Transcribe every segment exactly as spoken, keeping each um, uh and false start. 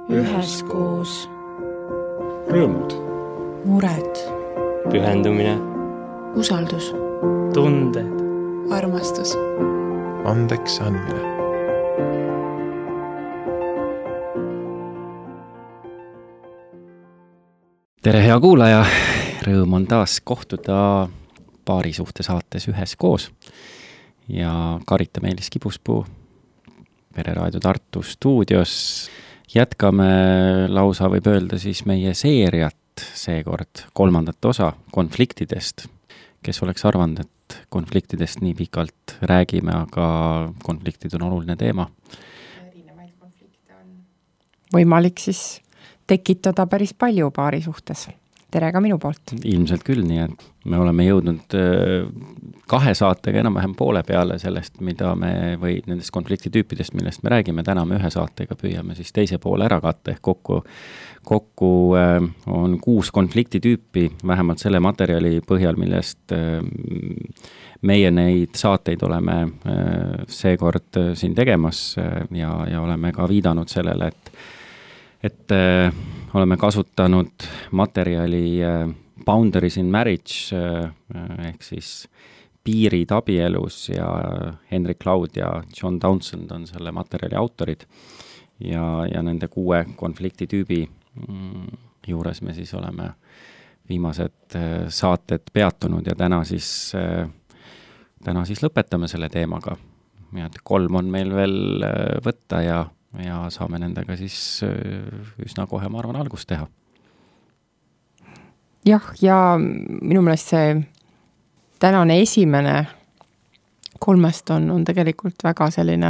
üheskoos. Rõõmud. Mured. Pühendumine. Usaldus. Tunded. Armastus. Andeks andmine. Tere, hea kuulaja! Rõõm on taas kohtuda paarisuhte saates üheskoos. Ja Karita Meelis Kibuspuu Pereraadio Tartu stuudios. Jätkame lausa võib öelda siis meie seeriat, seekord kolmandat osa konfliktidest. Kes oleks arvanud, et konfliktidest nii pikalt räägime, aga konfliktid on oluline teema. Erinevaid konflikte on võimalik siis tekitada päris palju paari suhtes. Tere ka minu poolt. Ilmselt küll, nii et me oleme jõudnud kahe saatega enam-vähem poole peale sellest, mida me, või nendest konfliktitüüpidest, millest me räägime. Täna me ühe saatega püüame siis teise poole ära katta, ehk kokku, kokku on kuus konfliktitüüpi, vähemalt selle materjali põhjal, millest meie neid saateid oleme seekord siin tegemas ja, ja oleme ka viidanud sellele, et et äh, oleme kasutanud materjali äh, Boundaries in Marriage äh, ehk siis piirid abielus ja Henrik Cloud ja John Townsend on selle materjali autorid ja, ja nende kuue konfliktitüübi mm, juures me siis oleme viimased äh, saated peatunud ja täna siis, äh, täna siis lõpetame selle teemaga. Ja kolm on meil veel äh, võtta ja ja saame nendega siis üsna kohe, ma arvan, algust teha. Jah, ja minu meelest see tänane esimene kolmest on, on tegelikult väga selline,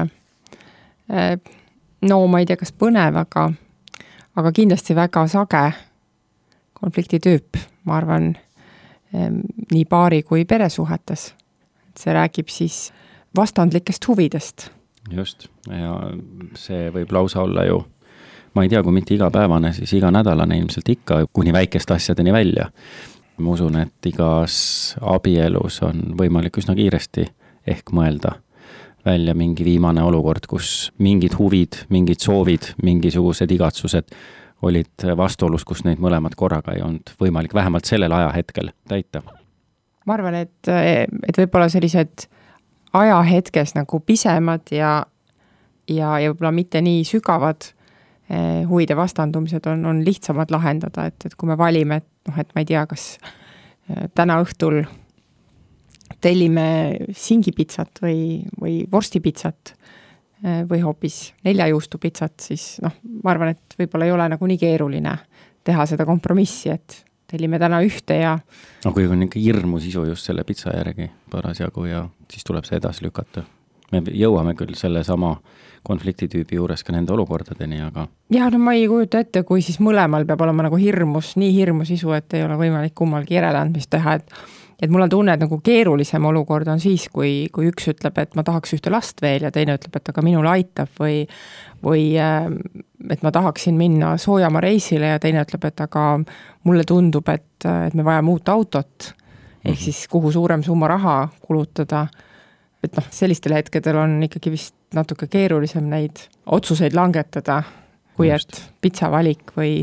no ma ei tea, kas põnev, aga, aga kindlasti väga sage konfliktitüüp, ma arvan, nii paari kui peresuhetes. See räägib siis vastandlikest huvidest. Just, ja see võib lausa olla ju, ma ei tea, kui mitte igapäevane, siis iganädalane ilmselt ikka, kuni väikeste asjadeni välja. Ma usun, et igas abielus on võimalik üsna kiiresti ehk mõelda välja mingi viimane olukord, kus mingid huvid, mingid soovid, mingisugused igatsused olid vastuolus, kus neid mõlemad korraga ei olnud võimalik vähemalt sellel ajahetkel täita. Ma arvan, et, et võib-olla sellised ajahetkes nagu pisemad ja, ja, ja võib-olla mitte nii sügavad eh, huvide vastandumised on, on lihtsamad lahendada, et, et kui me valime, et, noh, et ma ei tea, kas eh, täna õhtul tellime singipitsat või, või vorstipitsat eh, või hoopis neljajuustupitsat, siis noh, ma arvan, et võib-olla ei ole nagu nii keeruline teha seda kompromissi, et tellime täna ühte ja no kui on ikka hirmu sisu just selle pitsa järgi parasjagu ja siis tuleb see edasi lükata. Me jõuame küll selle sama konfliktitüübi juures ka nende olukordadeni, aga jah, no ma ei kujuta ette, kui siis mõlemal peab olema nagu hirmus, nii hirmu sisu, et ei ole võimalik kummalgi järeleandmist teha, et, et mul on tunne, et nagu keerulisem olukord on siis, kui, kui üks ütleb, et ma tahaks ühte last veel ja teine ütleb, et aga minul aitab või, või et ma tahaksin minna Soojamaa reisile ja teine ütleb, et aga mulle tundub, et, et me vajame uut autot, ehk siis kuhu suurem summa raha kulutada. Et noh, sellistel hetkedel on ikkagi vist natuke keerulisem neid otsuseid langetada, kui Just. et pitsavalik või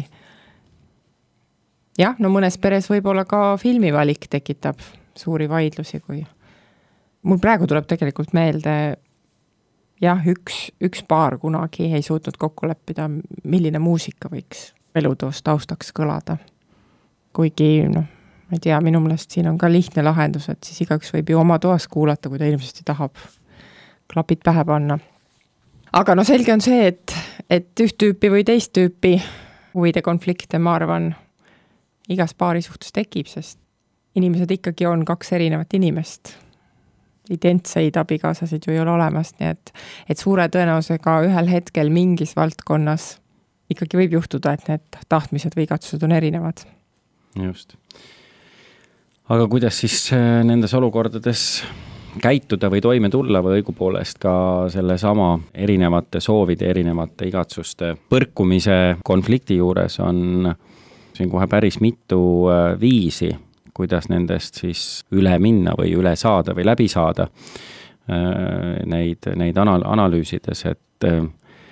jah, no mõnes peres võib-olla ka filmivalik tekitab suuri vaidlusi, kui mul praegu tuleb tegelikult meelde jah, üks, üks paar kunagi ei suutnud kokku leppida, milline muusika võiks elutoos taustaks kõlada. Kuigi, noh, ma ei tea, minu meelest siin on ka lihtne lahendus, et siis igaüks võib ju oma toas kuulata, kui ta ilmselt tahab klapid pähe panna. Aga no selge on see, et, et üht tüüpi või teist tüüpi huvide konflikte, ma arvan, igas paari suhtes tekib, sest inimesed ikkagi on kaks erinevat inimest. Identseid abikaasasid ju ei ole olemas, nii et, et suure tõenäosusega ühel hetkel mingis valdkonnas ikkagi võib juhtuda, et need tahtmised või igatsused on erinevad. Just. Aga kuidas siis nendes olukordades käituda või toime tulla või õigupoolest ka selle sama erinevate soovide, erinevate igatsuste põrkumise konflikti juures on siin kohe päris mitu viisi, kuidas nendest siis üle minna või üle saada või läbi saada neid, neid anal- analüüsides, et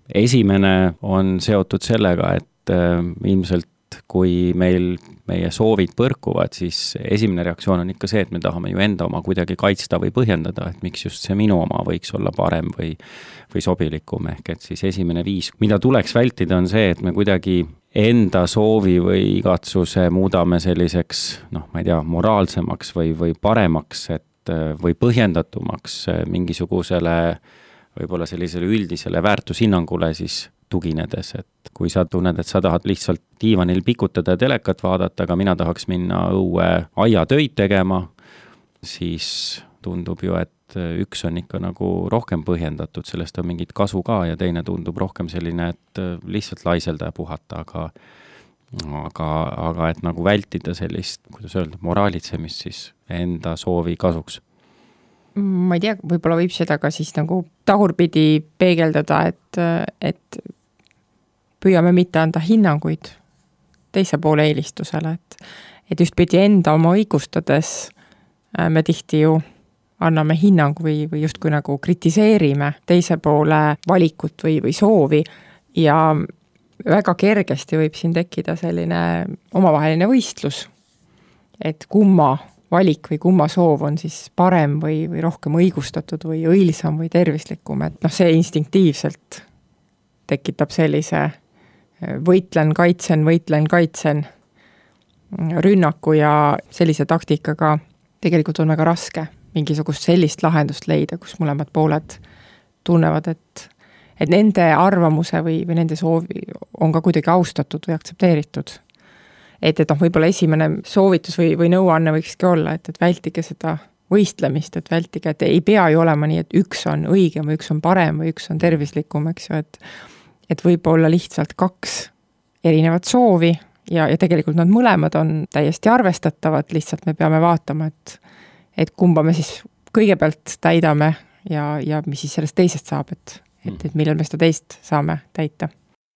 esimene on seotud sellega, et ilmselt kui meil meie soovid põrkuvad, siis esimene reaktsioon on ikka see, et me tahame ju enda oma kuidagi kaitsta või põhjendada, et miks just see minu oma võiks olla parem või, või sobilikum, ehk et siis esimene viis, mida tuleks vältida, on see, et me kuidagi enda soovi või igatsuse muudame selliseks, noh, ma ei tea, moraalsemaks või, või paremaks, et või põhjendatumaks mingisugusele võib-olla sellisele üldisele väärtushinnangule siis tuginedes, et kui sa tunned, et sa tahad lihtsalt diivanil pikutada ja telekat vaadata, aga mina tahaks minna õue aiatöid tegema, siis tundub ju, et üks on ikka nagu rohkem põhjendatud, sellest on mingit kasu ka ja teine tundub rohkem selline, et lihtsalt laiselda ja puhata, aga aga, aga et nagu vältida sellist, kuidas öelda, moraalitsemist siis enda soovi kasuks. Ma ei tea, võib-olla võib seda ka siis nagu tagurpidi peegeldada, et, et püüame mitte anda hinnanguid teise poole eelistusele, et, et just pidi enda oma õigustades me tihti ju anname hinnangu või, või justkui nagu kritiseerime teise poole valikut või, või soovi ja väga kergesti võib siin tekkida selline omavaheline võistlus, et kumma valik või kumma soov on siis parem või, või rohkem õigustatud või õilsam või tervislikum, et noh, see instinktiivselt tekitab sellise võitlen, kaitsen, võitlen, kaitsen rünnaku ja sellise taktikaga tegelikult on väga raske mingisugust sellist lahendust leida, kus mõlemad pooled tunnevad, et, et nende arvamuse või, või nende soovi on ka kuidagi austatud või aktsepteeritud. Et, et noh, võib-olla esimene soovitus või, või nõuanne võikski olla, et, et vältige seda võistlemist, et vältige, et ei pea ju olema nii, et üks on õigem või üks on parem või üks on tervislikum, eks ju, et, et võib olla lihtsalt kaks erinevat soovi ja, ja tegelikult nad mõlemad on täiesti arvestatavad, lihtsalt me peame vaatama, et, et kumba me siis kõigepealt täidame ja, ja mis siis sellest teisest saab, et, et, et millal me seda teist saame täita.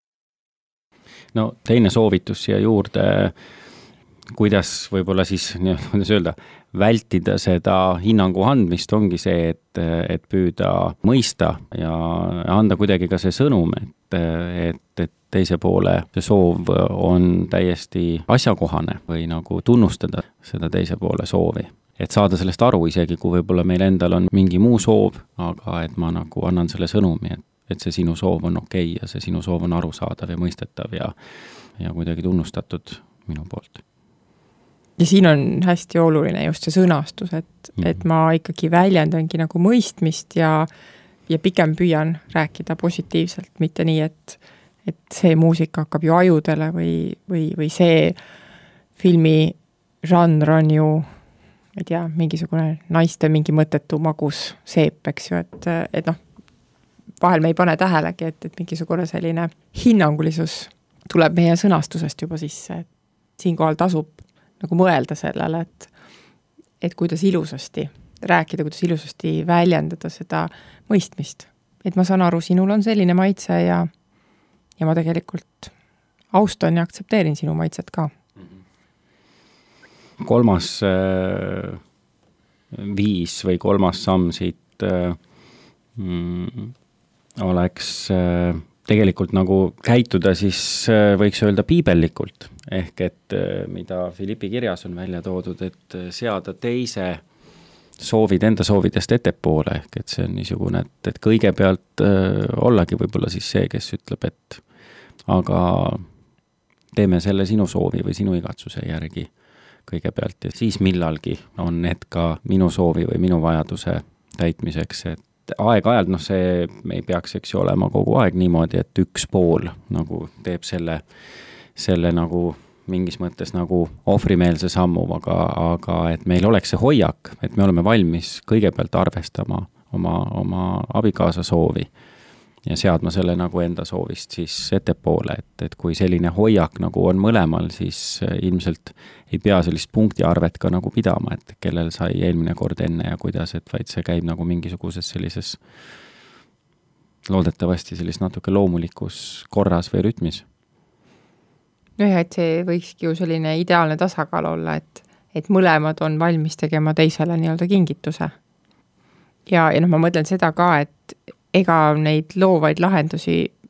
No teine soovitus siia juurde, kuidas võib-olla siis, kuidas öelda, vältida seda hinnangu andmist ongi see, et, et püüda mõista ja anda kuidagi ka see sõnum, et, et, et teise poole see soov on täiesti asjakohane või nagu tunnustada seda teise poole soovi. Et saada sellest aru isegi, kui võib-olla meil endal on mingi muu soov, aga et ma nagu annan selle sõnumi, et et see sinu soov on okei ja see sinu soov on arusaadav ja mõistetav ja, ja kuidagi tunnustatud minu poolt. Ja siin on hästi oluline just see sõnastus, et, mm. et ma ikkagi väljendangi nagu mõistmist ja, ja pigem püüan rääkida positiivselt, mitte nii, et, et see muusika hakkab ju ajudele või, või, või see filmi žanr on ju, ei tea, mingisugune naiste mingi mõttetu magus seep, eks ju, et, et noh, vahel me ei pane tähelegi, et, et mingisugune selline hinnangulisus tuleb meie sõnastusest juba sisse, et siinkohal tasub nagu mõelda sellele, et, et kuidas ilusasti rääkida, kuidas ilusasti väljendada seda mõistmist. Et ma saan aru, sinul on selline maitse ja, ja ma tegelikult austan ja aktsepteerin sinu maitset ka. Kolmas äh, viis või kolmas samm siit äh, mm, oleks äh, tegelikult nagu käituda siis äh, võiks öelda piibellikult, ehk et äh, mida Philippi kirjas on välja toodud, et seada teise soovid enda soovidest ettepoole, ehk et see on niisugune, et, et kõigepealt äh, ollagi võib-olla siis see, kes ütleb, et aga teeme selle sinu soovi või sinu igatsuse järgi kõigepealt ja siis millalgi on need ka minu soovi või minu vajaduse täitmiseks, et aeg-ajalt, noh see ei peaks, eks ju, olema kogu aeg niimoodi, et üks pool nagu teeb selle, selle nagu mingis mõttes nagu ohvrimeelse sammu, aga, aga et meil oleks see hoiak, et me oleme valmis kõigepealt arvestama oma, oma abikaasa soovi ja seadma selle nagu enda soovist siis ettepoole, et, et kui selline hoiak nagu on mõlemal, siis ilmselt ei pea sellist punktiarvet ka nagu pidama, et kellel sai eelmine kord enne ja kuidas, et vaid see käib nagu mingisuguses sellises loodetavasti sellist natuke loomulikus korras või rütmis. No ja, et see võikski ju selline ideaalne tasakaal olla, et, et mõlemad on valmis tegema teisele nii-öelda kingituse. Ja, ja noh, ma mõtlen seda ka, et ega neid loovaid lahendusi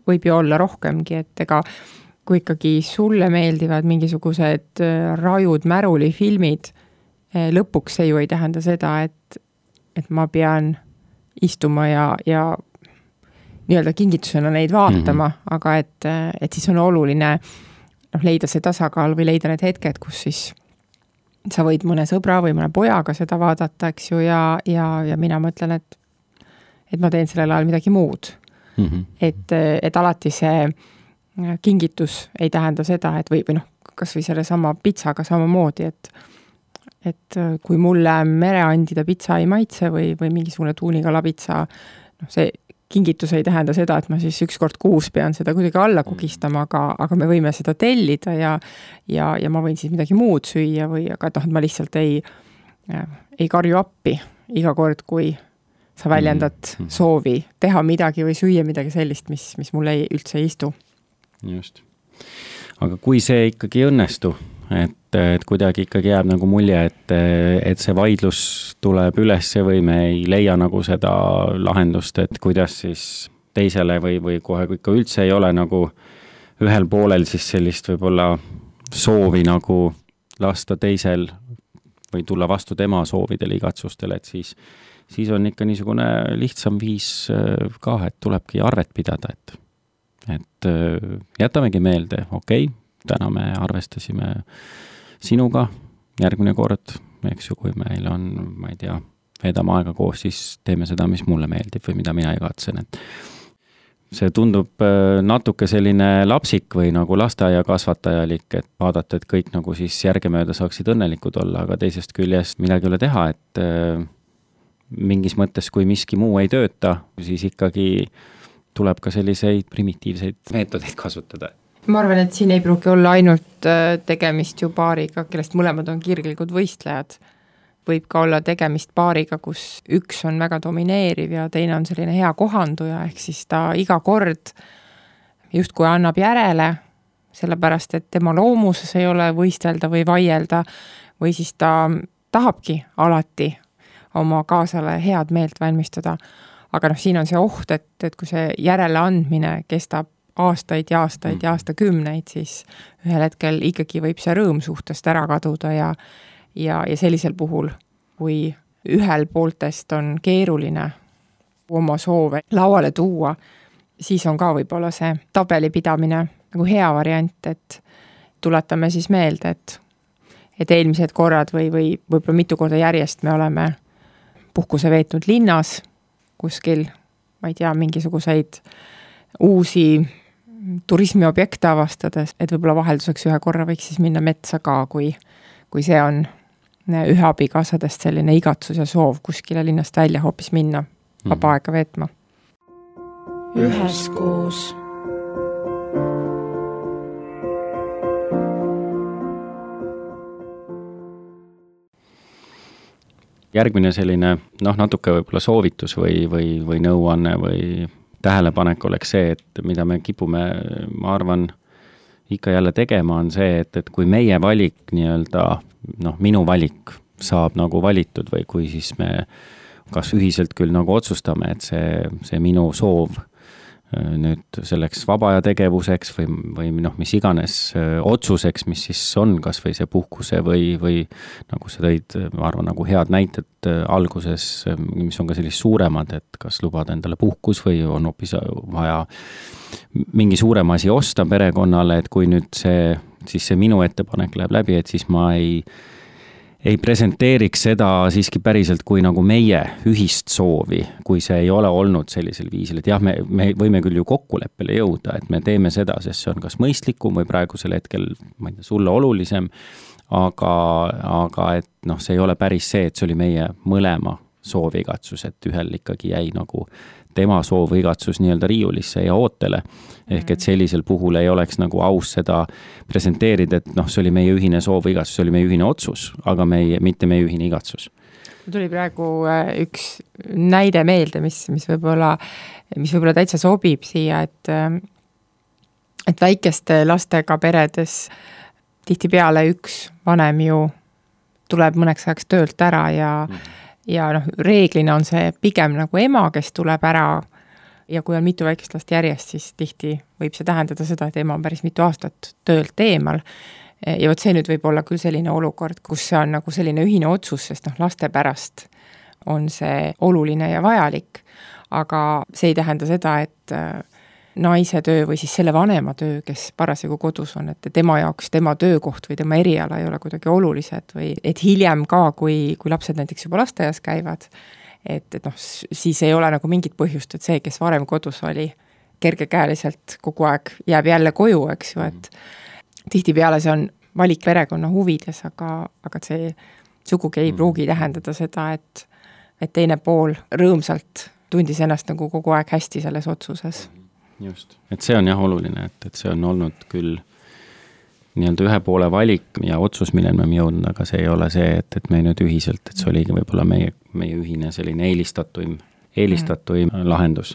võib ju olla rohkemgi, et ega kui ikkagi sulle meeldivad mingisugused rajud märulifilmid, lõpuks see ju ei tähenda seda, et, et ma pean istuma ja, ja nii-öelda kingitusena neid vaatama, mm-hmm. aga et, et siis on oluline noh, leida see tasakaal või leida need hetked, kus siis sa võid mõne sõbra või mõne pojaga seda vaadata, eks ju, ja, ja, ja mina mõtlen, et, et ma teen sellel ajal midagi muud. Mm-hmm. Et, et alati see kingitus ei tähenda seda, et või, või noh, kas või selle sama pitsaga samamoodi, et, et kui mulle mereandida pitsa ei maitse või, või mingisugune tuunikala pitsa, noh, see kingitus ei tähenda seda, et ma siis üks kord kuus pean seda kuidagi alla kukistama, aga, aga me võime seda tellida ja, ja, ja ma võin siis midagi muud süüa või, aga noh, ma lihtsalt ei, ei karju appi iga kord, kui sa väljendad mm-hmm. soovi teha midagi või süüa midagi sellist, mis, mis mulle ei, üldse ei istu. Just. Aga kui see ikkagi õnnestu, et, et kuidagi ikkagi jääb nagu mulje, et, et see vaidlus tuleb ülesse või me ei leia nagu seda lahendust, et kuidas siis teisele või, või kohe kui ikka üldse ei ole nagu ühel poolel siis sellist võib-olla soovi nagu lasta teisel või tulla vastu tema soovidele, igatsustele, et siis, siis on ikka niisugune lihtsam viis ka, et tulebki arvet pidada, et, et jätamegi meelde, okei, okay, täna me arvestasime sinuga järgmine kord, eks ju, kui meil on, ma ei tea, veedame aega koos, siis teeme seda, mis mulle meeldib või mida mina igatsen, et see tundub natuke selline lapsik või nagu lasteaia kasvatajalik, et vaadata, et kõik nagu siis järgemööda saaksid õnnelikud olla, aga teisest küljest midagi ei ole teha, et mingis mõttes, kui miski muu ei tööta, siis ikkagi tuleb ka selliseid primitiivseid meetodeid kasutada. Ma arvan, et siin ei pruugi olla ainult tegemist ju paariga, kellest mõlemad on kirglikud võistlejad. Võib ka olla tegemist paariga, kus üks on väga domineeriv ja teine on selline hea kohanduja, ehk siis ta iga kord justkui annab järele, sellepärast et tema loomuses ei ole võistelda või vaielda, või siis ta tahabki alati oma kaasale head meelt valmistada. Aga noh, siin on see oht, et, et kui see järele andmine kestab aastaid ja aastaid ja aastakümneid, siis ühel hetkel ikkagi võib see rõõm suhtest ära kaduda ja, ja, ja sellisel puhul, kui ühel pooltest on keeruline oma soove lauale tuua, siis on ka võib-olla see tabeli pidamine nagu hea variant, et tuletame siis meelde, et, et eelmised korrad või, või võib-olla mitu korda järjest me oleme puhkuse veetnud linnas kuskil, ma ei tea, mingisuguseid uusi turismiobjekte avastades, et võib-olla vahelduseks ühe korra võiks siis minna metsa ka, kui, kui see on ühe abikaasadest selline igatsus ja soov kuskile linnast välja hoopis minna, vaba aega veetma. Üheskoos. Järgmine selline, noh, natuke võib-olla soovitus või, või, või nõuanne või tähelepanek oleks see, et mida me kipume, ma arvan, ikka jälle tegema on see, et, et kui meie valik nii-öelda, noh, minu valik saab nagu valitud või kui siis me kas ühiselt küll nagu otsustame, et see, see minu soov nüüd selleks vaba aja tegevuseks või, või noh, mis iganes otsuseks, mis siis on, kas või see puhkuse või, või nagu sa tõid, ma arvan, nagu head näited alguses, mis on ka sellised suuremad, et kas lubada endale puhkus või on hoopis vaja mingi suurem asi osta perekonnale, et kui nüüd see, siis see minu ettepanek läheb läbi, et siis ma ei ei presenteeriks seda siiski päriselt kui nagu meie ühist soovi, kui see ei ole olnud sellisel viisil, et jah, me, me võime küll ju kokkuleppele jõuda, et me teeme seda, sest see on kas mõistlikum või praegusel hetkel, ma ei tea, sulle olulisem, aga, aga et noh, see ei ole päris see, et see oli meie mõlema soovigatsus, et ühel ikkagi jäi nagu tema soovigatsus nii-öelda riiulisse ja ootele. Ehk et sellisel puhul ei oleks nagu aus seda presenteerida, et noh, see oli meie ühine soovigatsus, see oli meie ühine otsus, aga meie, mitte meie ühine igatsus. Tuli praegu üks näide meelde, mis, mis võib-olla, mis võib-olla täitsa sobib siia, et, et väikeste lastega peredes tihtipeale üks vanem ju tuleb mõneks ajaks töölt ära ja mm. Ja noh, reeglina on see pigem nagu ema, kes tuleb ära ja kui on mitu väikest last järjest, siis tihti võib see tähendada seda, et ema on päris mitu aastat töölt eemal. Ja vot see nüüd võib olla küll selline olukord, kus see on nagu selline ühine otsus, sest noh, laste pärast on see oluline ja vajalik, aga see ei tähenda seda, et naise töö või siis selle vanema töö, kes parasjagu kodus on, et tema jaoks tema töökoht või tema eriala ei ole kuidagi olulised või et hiljem ka, kui, kui lapsed näiteks juba lasteaias käivad, et, et noh, siis ei ole nagu mingit põhjust, et see, kes varem kodus oli, kergekäeliselt kogu aeg jääb jälle koju, eks ju, et tihtipeale see on valik perekonna huvides, aga, aga see sugugi ei pruugi tähendada seda, et, et teine pool rõõmsalt tundis ennast nagu kogu aeg hästi selles otsuses. Just, et see on jah oluline, et, et see on olnud küll nii-öelda ühe poole valik ja otsus, millel me oleme jõudnud, aga see ei ole see, et, et me nüüd ühiselt, et see oligi võib-olla meie, meie ühine selline eelistatuim, eelistatuim mm. lahendus.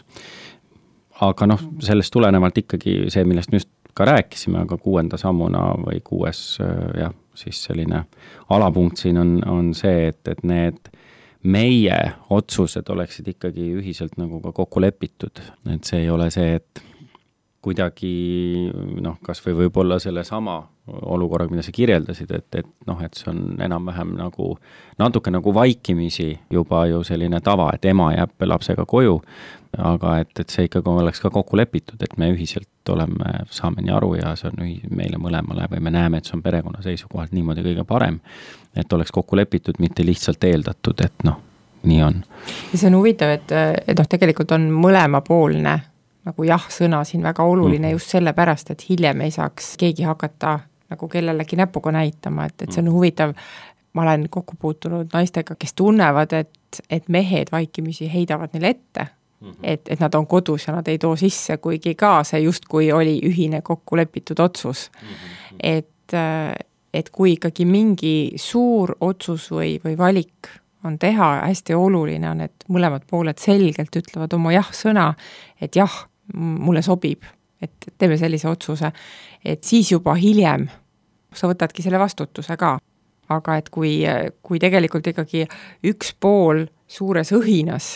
Aga noh, sellest tulenevalt ikkagi see, millest me just ka rääkisime, aga kuuenda sammuna või kuues jah, siis selline alapunkt siin on, on see, et, et need meie otsused oleksid ikkagi ühiselt nagu ka kokku lepitud, et see ei ole see, et kuidagi noh, kas või võib-olla selle sama olukorraga, mida sa kirjeldasid, et, et noh, et see on enam-vähem nagu natuke nagu vaikimisi juba ju selline tava, et ema jääb lapsega koju, aga et, et see ikkagi oleks ka kokku lepitud, et me ühiselt oleme, saame nii aru ja see on ühi, meile mõlemale või me näeme, et see on perekonna seisukohalt niimoodi kõige parem, et oleks kokku lepitud, mitte lihtsalt eeldatud, et noh, nii on. Ja see on huvitav, et, et noh, tegelikult on mõlemapoolne nagu jah-sõna siin väga oluline mm-hmm. just sellepärast, et hiljem ei saaks keegi hakata nagu kellelegi näpuga näitama, et, et see on huvitav, ma olen kokku puutunud naistega, kes tunnevad, et, et mehed vaikimisi heidavad neile ette, mm-hmm. et, et nad on kodus ja nad ei too sisse, kuigi ka see justkui oli ühine kokku lepitud otsus. Mm-hmm. Et, et kui ikkagi mingi suur otsus või, või valik on teha, hästi oluline on, et mõlemad pooled selgelt ütlevad oma jah-sõna, et jah, mulle sobib, et teeme sellise otsuse, et siis juba hiljem sa võtadki selle vastutuse ka. Aga et kui, kui tegelikult ikkagi üks pool suures õhinas,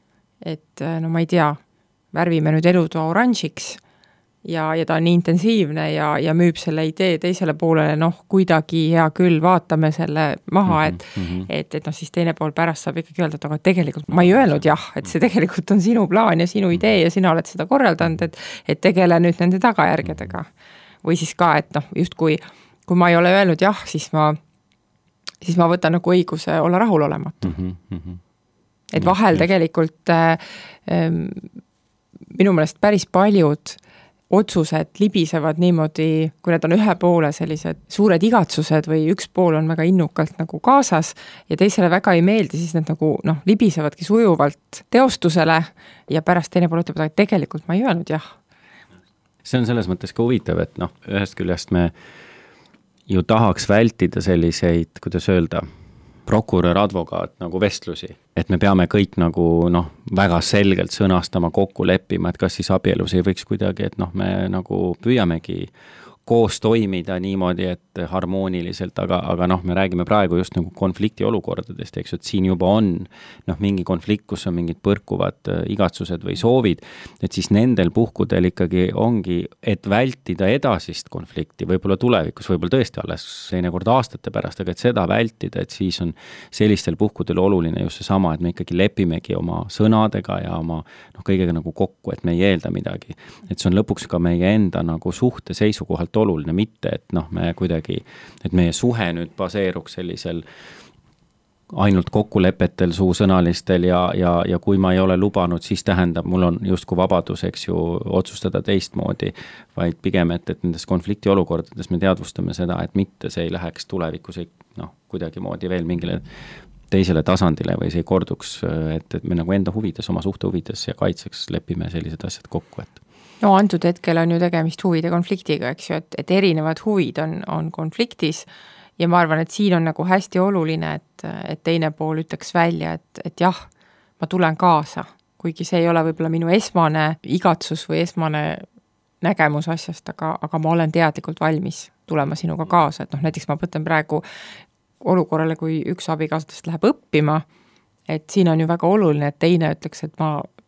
et no ma ei tea, värvime nüüd elutoa oranžiks ja, ja ta on nii intensiivne ja, ja müüb selle idee teisele poolele, noh, kuidagi hea küll, vaatame selle maha, et, mm-hmm. et, et noh, siis teine pool pärast saab ikkagi öelda, et aga tegelikult ma ei öelnud jah, et see tegelikult on sinu plaan ja sinu idee ja sina oled seda korraldanud, et, et tegele nüüd nende tagajärgedega. Või siis ka, et noh, just kui, kui ma ei ole öelnud jah, siis ma, siis ma võtan nagu õiguse olla rahulolematu. Mm-hmm. Et vahel tegelikult äh, äh, minu meelest päris paljud otsused libisevad niimoodi, kui need on ühe poole sellised suured igatsused või üks pool on väga innukalt nagu kaasas ja teisele väga ei meeldi, siis need nagu noh, libisevadki sujuvalt teostusele ja pärast teine pool ütleb, et tegelikult ma ei öelnud jah. See on selles mõttes ka huvitav, et noh, ühest küljest me ju tahaks vältida selliseid, kuidas öelda, prokurör, advokaat nagu vestlusi, et me peame kõik nagu noh, väga selgelt sõnastama, kokku leppima, et kas siis abielus ei võiks kuidagi, et noh, me nagu püüamegi koos toimida niimoodi, et harmooniliselt, aga, aga noh, me räägime praegu just nagu konflikti olukordadest, eks, et siin juba on noh, mingi konflikt, kus on mingid põrkuvad igatsused või soovid, et siis nendel puhkudel ikkagi ongi, et vältida edasist konflikti, võib-olla tulevikus, võib-olla tõesti alles teinekord aastate pärast, aga et seda vältida, et siis on sellistel puhkudel oluline just seesama, et me ikkagi lepimegi oma sõnadega ja oma noh, kõigega nagu kokku, et me ei eelda midagi. Et see on lõpuks ka meie enda nagu suhte seisukohalt oluline, mitte, et noh, me kuidagi, et meie suhe nüüd baseeruks sellisel ainult kokkulepetel, suusõnalistel ja, ja, ja kui ma ei ole lubanud, siis tähendab, mul on justkui vabadus, eks ju, otsustada teistmoodi, vaid pigem, et, et nendes konflikti olukordades me teadvustame seda, et mitte see ei läheks tulevikus noh, kuidagi moodi veel mingile teisele tasandile või see ei korduks, et, et me nagu enda huvides, oma suhte huvides ja kaitseks lepime sellised asjad kokku, et no antud hetkel on ju tegemist huvide konfliktiga, eks ju, et, et erinevad huvid on, on konfliktis ja ma arvan, et siin on nagu hästi oluline, et, et teine pool ütleks välja, et, et jah, ma tulen kaasa, kuigi see ei ole võib-olla minu esmane igatsus või esmane nägemus asjast, aga, aga ma olen teadlikult valmis tulema sinuga kaasa, et noh, näiteks ma mõtlen praegu olukorrale, kui üks abikaasadest läheb õppima, et siin on ju väga oluline, et teine ütleks, et ma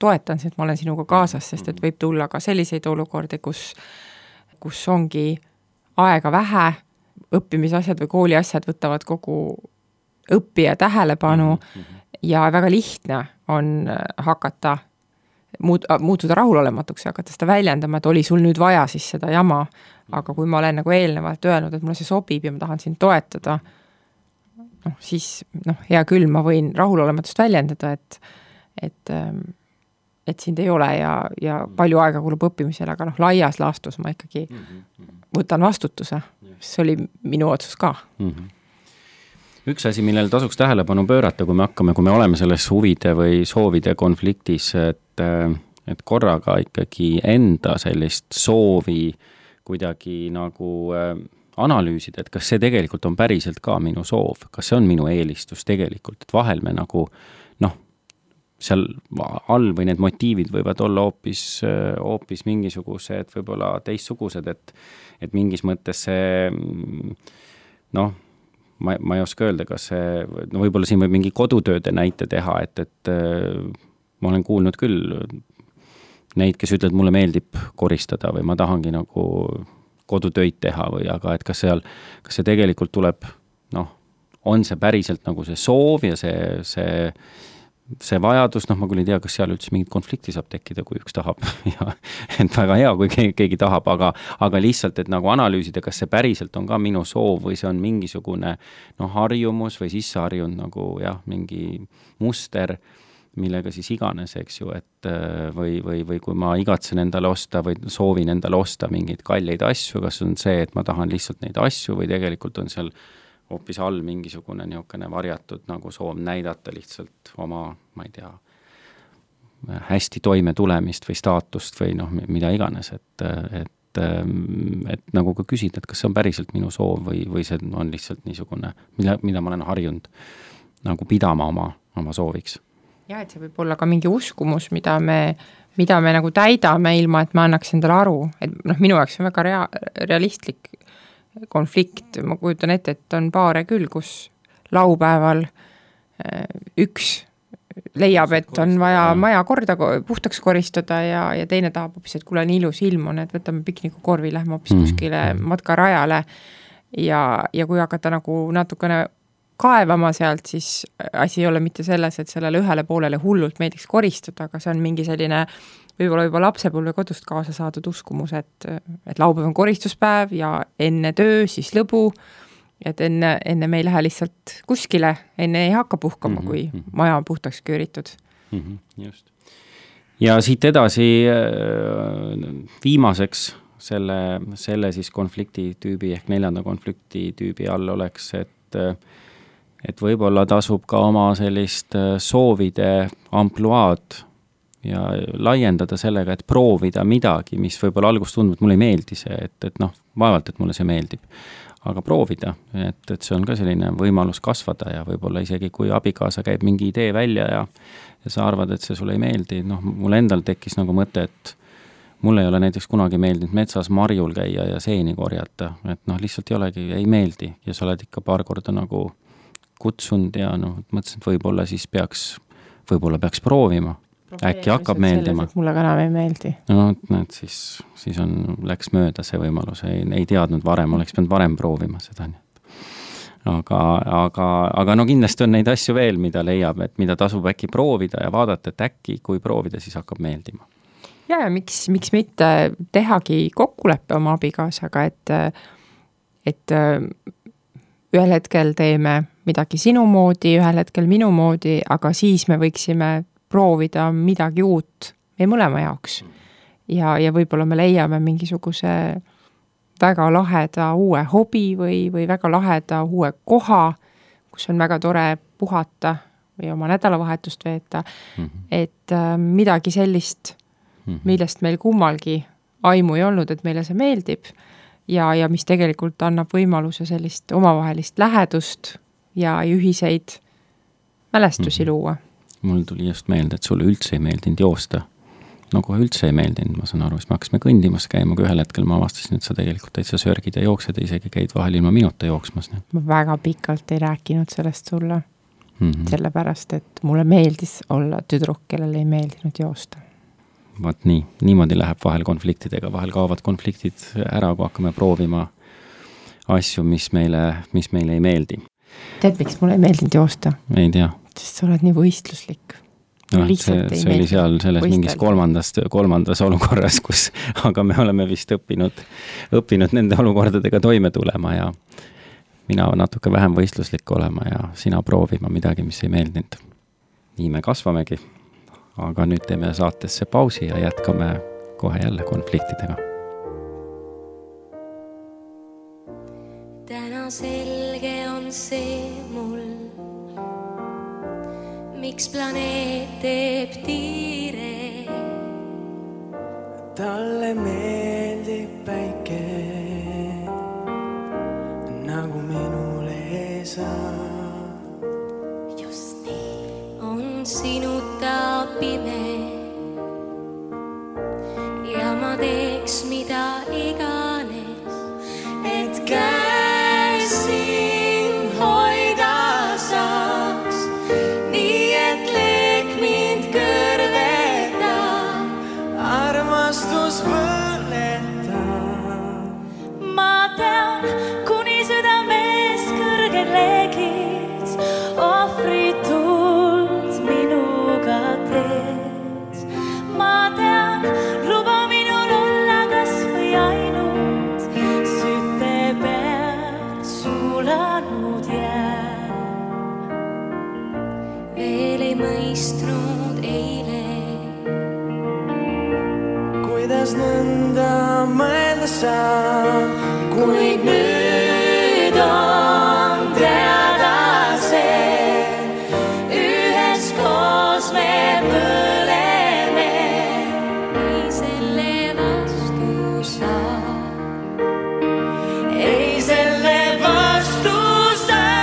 toetan sind, ma olen sinuga kaasas, sest et võib tulla ka selliseid olukordi, kus, kus ongi aega vähe, õppimisasjad või kooliasjad võtavad kogu õppija tähelepanu mm-hmm. ja väga lihtne on hakata muut, muutuda rahulolematuks ja hakata seda väljendama, et oli sul nüüd vaja siis seda jama, aga kui ma olen nagu eelnevalt öelnud, et mulle see sobib ja ma tahan sind toetada, noh, siis noh, hea küll, ma võin rahulolematust väljendada, et, et, et sind ei ole ja, ja palju aega kulub õppimisele, aga noh, laias laastus ma ikkagi võtan vastutuse, see oli minu otsus ka. Mm-hmm. Üks asi, millele tasuks tähelepanu pöörata, kui me hakkame, kui me oleme selles huvide või soovide konfliktis, et, et korraga ikkagi enda sellist soovi kuidagi nagu analüüsida, et kas see tegelikult on päriselt ka minu soov, kas see on minu eelistus tegelikult, et vahel me nagu noh, seal all või need motiivid võivad olla hoopis, hoopis mingisugused, võib-olla teistsugused, et, et mingis mõttes see noh, ma, ma ei oska öelda, kas see, no võib-olla siin võib mingi kodutööde näite teha, et, et ma olen kuulnud küll neid, kes ütlevad, mulle meeldib koristada või ma tahangi nagu kodutöid teha või, aga et kas seal, kas see tegelikult tuleb, noh, on see päriselt nagu see soov ja see, see see vajadus, noh, ma küll ei tea, kas seal üldse mingit konflikti saab tekkida, kui üks tahab ja et väga hea, kui keegi, keegi tahab, aga, aga lihtsalt, et nagu analüüsida, kas see päriselt on ka minu soov või see on mingisugune noh, harjumus või sisseharjunud nagu jah, mingi muster, millega siis iganes, eks ju, et või, või, või kui ma igatsen endale osta või soovin endale osta mingeid kalleid asju, kas on see, et ma tahan lihtsalt neid asju või tegelikult on seal hoopis all mingisugune niisugune varjatud nagu soov näidata lihtsalt oma, ma ei tea, hästi toime tulemist või staatust või noh, mida iganes, et, et, et nagu ka küsida, et kas see on päriselt minu soov või, või see on lihtsalt niisugune, mida, mida ma olen harjunud nagu pidama oma, oma sooviks. Ja, et see võib olla ka mingi uskumus, mida me, mida me nagu täidame ilma, et ma annaks endale aru, et noh, minu jaoks on väga rea, realistlik konflikt, ma kujutan ette, et on paare küll, kus laupäeval üks leiab, et on vaja maja korda puhtaks koristada ja, ja teine tahab hoopis, et kuule, nii ilus ilm on, et võtame piknikukorvi, lähme hoopis kuskile matkarajale ja, ja kui hakata nagu natukene kaevama sealt, siis asi ei ole mitte selles, et sellele ühele poolele hullult meeldiks koristada, aga see on mingi selline võib-olla juba lapsepõlve kodust kaasa saadud uskumus, et, et laupäev on koristuspäev ja enne töö, siis lõbu, et enne, enne me ei lähe lihtsalt kuskile, enne ei hakka puhkama, mm-hmm. kui maja on puhtaks kööritud. Mm-hmm, just. Ja siit edasi viimaseks selle, selle siis konflikti tüübi ehk neljanda konflikti tüübi all oleks, et et võib-olla tasub ka oma sellist soovide ampluaad ja laiendada sellega, et proovida midagi, mis võib-olla algust tundub, et mulle ei meeldi see, et, et noh, vaevalt, et mulle see meeldib. Aga proovida, et, et see on ka selline võimalus kasvada ja võib-olla isegi kui abikaasa käib mingi idee välja ja, ja sa arvad, et see sulle ei meeldi, noh, mul endal tekkis nagu mõte, et mulle ei ole näiteks kunagi meeldinud metsas marjul käia ja seeni korjata, et noh, lihtsalt ei olegi, ei meeldi ja sa oled ikka paar korda nagu kutsunud ja noh, mõtlesin, et võib-olla siis peaks, võib-olla peaks proovima. Äkki hakkab meeldima. Mulle ka enam ei meeldi. No, et siis, siis on, läks mööda see võimalus, ei, ei teadnud varem, oleks pidanud varem proovima seda. Aga, aga, aga no kindlasti on neid asju veel, mida leiab, et mida tasub äkki proovida ja vaadata, et äkki kui proovida, siis hakkab meeldima. Ja, ja miks, miks mitte tehagi kokkuleppe oma abikaasaga, et, et ühel hetkel teeme midagi sinu moodi, ühel hetkel minu moodi, aga siis me võiksime proovida midagi uut meie mõlema jaoks. Ja, ja võib-olla me leiame mingisuguse väga laheda uue hobi või, või väga laheda uue koha, kus on väga tore puhata või oma nädalavahetust veeta. Mm-hmm. Et äh, midagi sellist, mm-hmm. millest meil kummalgi aimu ei olnud, et meile see meeldib ja, ja mis tegelikult annab võimaluse sellist omavahelist lähedust ja ühiseid mälestusi mm-hmm. luua. Mul tuli just meelde, et sulle üldse ei meeldinud joosta. No kohe üldse ei meeldinud, ma saan aru, siis me hakkasime kõndimas käima, kui ühel hetkel ma avastasin, et sa tegelikult täitsa sörgid ja jooksed ja isegi käid vahel ilma minuta jooksmas. Ma väga pikalt ei rääkinud sellest sulle. Mm-hmm. Sellepärast, et mulle meeldis olla tüdruk, kellele ei meeldinud joosta. Vaat nii, niimoodi läheb vahel konfliktidega, vahel kaovad konfliktid ära, kui hakkame proovima asju, mis meile, mis meile ei meeldi. Tead, miks mulle ei meeldinud joosta? Ei tea. Sest sa oled nii võistluslik. No, see, see oli seal selles võistel. Mingis kolmandas, kolmandas olukorras, kus, aga me oleme vist õppinud, õppinud nende olukordadega toime tulema ja mina natuke vähem võistluslik olema ja sina proovima midagi, mis ei meeldinud. Nii me kasvamegi, aga nüüd teeme saatesse pausi ja jätkame kohe jälle konfliktidega. Täna selge on see mul, miks planeet teeb tiire. Talle meeldib päike nagu minule saa. Just nii on sinuta pime ja ma teeks mida iganes, et käsin hoida saaks, nii et leek mind kõrveta, armastus põleta. Ma tean, legid ohvritult minuga teed. Ma tean, luba minul olla kas või ainult sütte peal sulanud jää. Veel ei mõistnud eile, kuidas nõnda mõelda saab, kuid nüüd on teada see, üheskoos me põleme, ei selle vastu saa, ei selle vastu saa.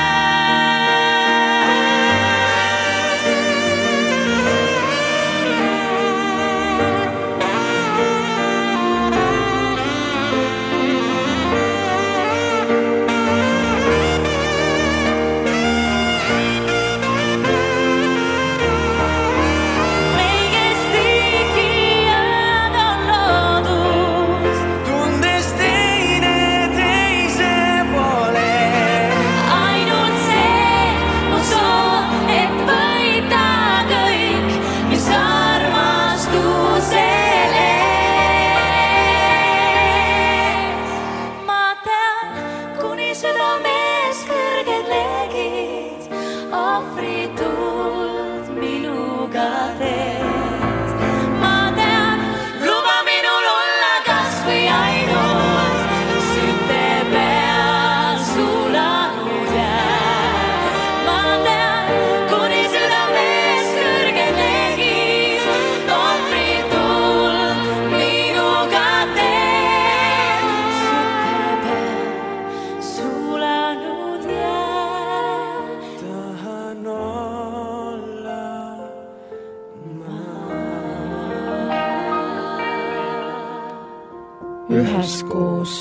Üheskoos.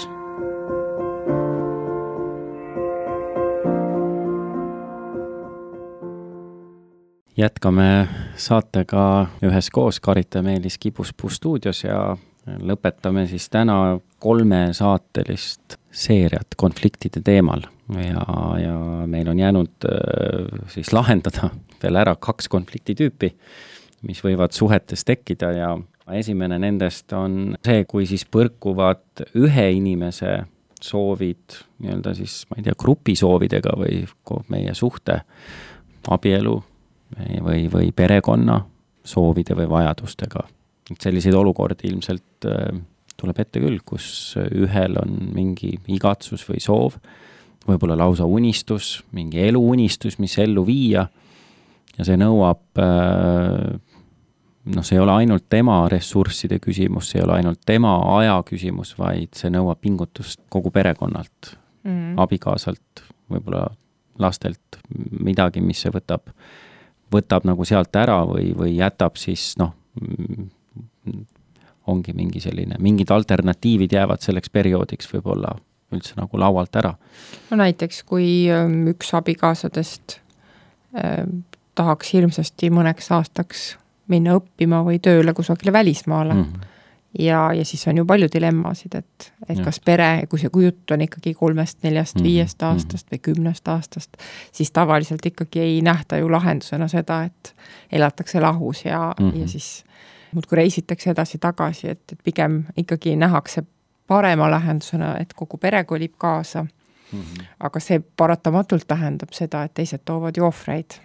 Jätkame saatega Üheskoos Karita Meelis Kibuspuu stuudios ja lõpetame siis täna kolmesaatelist seeriat konfliktide teemal ja, ja meil on jäänud siis lahendada veel ära kaks konfliktitüüpi, mis võivad suhetes tekkida ja esimene nendest on see, kui siis põrkuvad ühe inimese soovid, nii-öelda siis, ma ei tea, grupi soovidega või meie suhte, abielu või, või perekonna soovide või vajadustega. Et selliseid olukordi ilmselt tuleb ette küll, kus ühel on mingi igatsus või soov, võib-olla lausa unistus, mingi eluunistus, mis ellu viia ja see nõuab noh, see ei ole ainult tema ressursside küsimus, see ei ole ainult tema aja küsimus, vaid see nõuab pingutust kogu perekonnalt, mm. abikaasalt, võib-olla lastelt, midagi, mis see võtab, võtab nagu sealt ära või, või jätab siis, noh, ongi mingi selline, mingid alternatiivid jäävad selleks perioodiks võib-olla üldse nagu laualt ära. No näiteks, kui üks abikaasadest tahaks hirmsasti mõneks aastaks minna õppima või tööle kusagile välismaale. Mm-hmm. Ja, ja siis on ju palju dilemmasid, et, et ja. Kas pere, kui see kujutt on ikkagi kolmest, neljast, mm-hmm. viiest aastast või kümnest aastast, siis tavaliselt ikkagi ei nähta ju lahendusena seda, et elatakse lahus ja, mm-hmm. ja siis muudkui reisitakse edasi-tagasi, et, et pigem ikkagi nähakse parema lahendusena, et kogu pere kolib kaasa. Mm-hmm. Aga see paratamatult tähendab seda, et teised toovad ju ohvreid.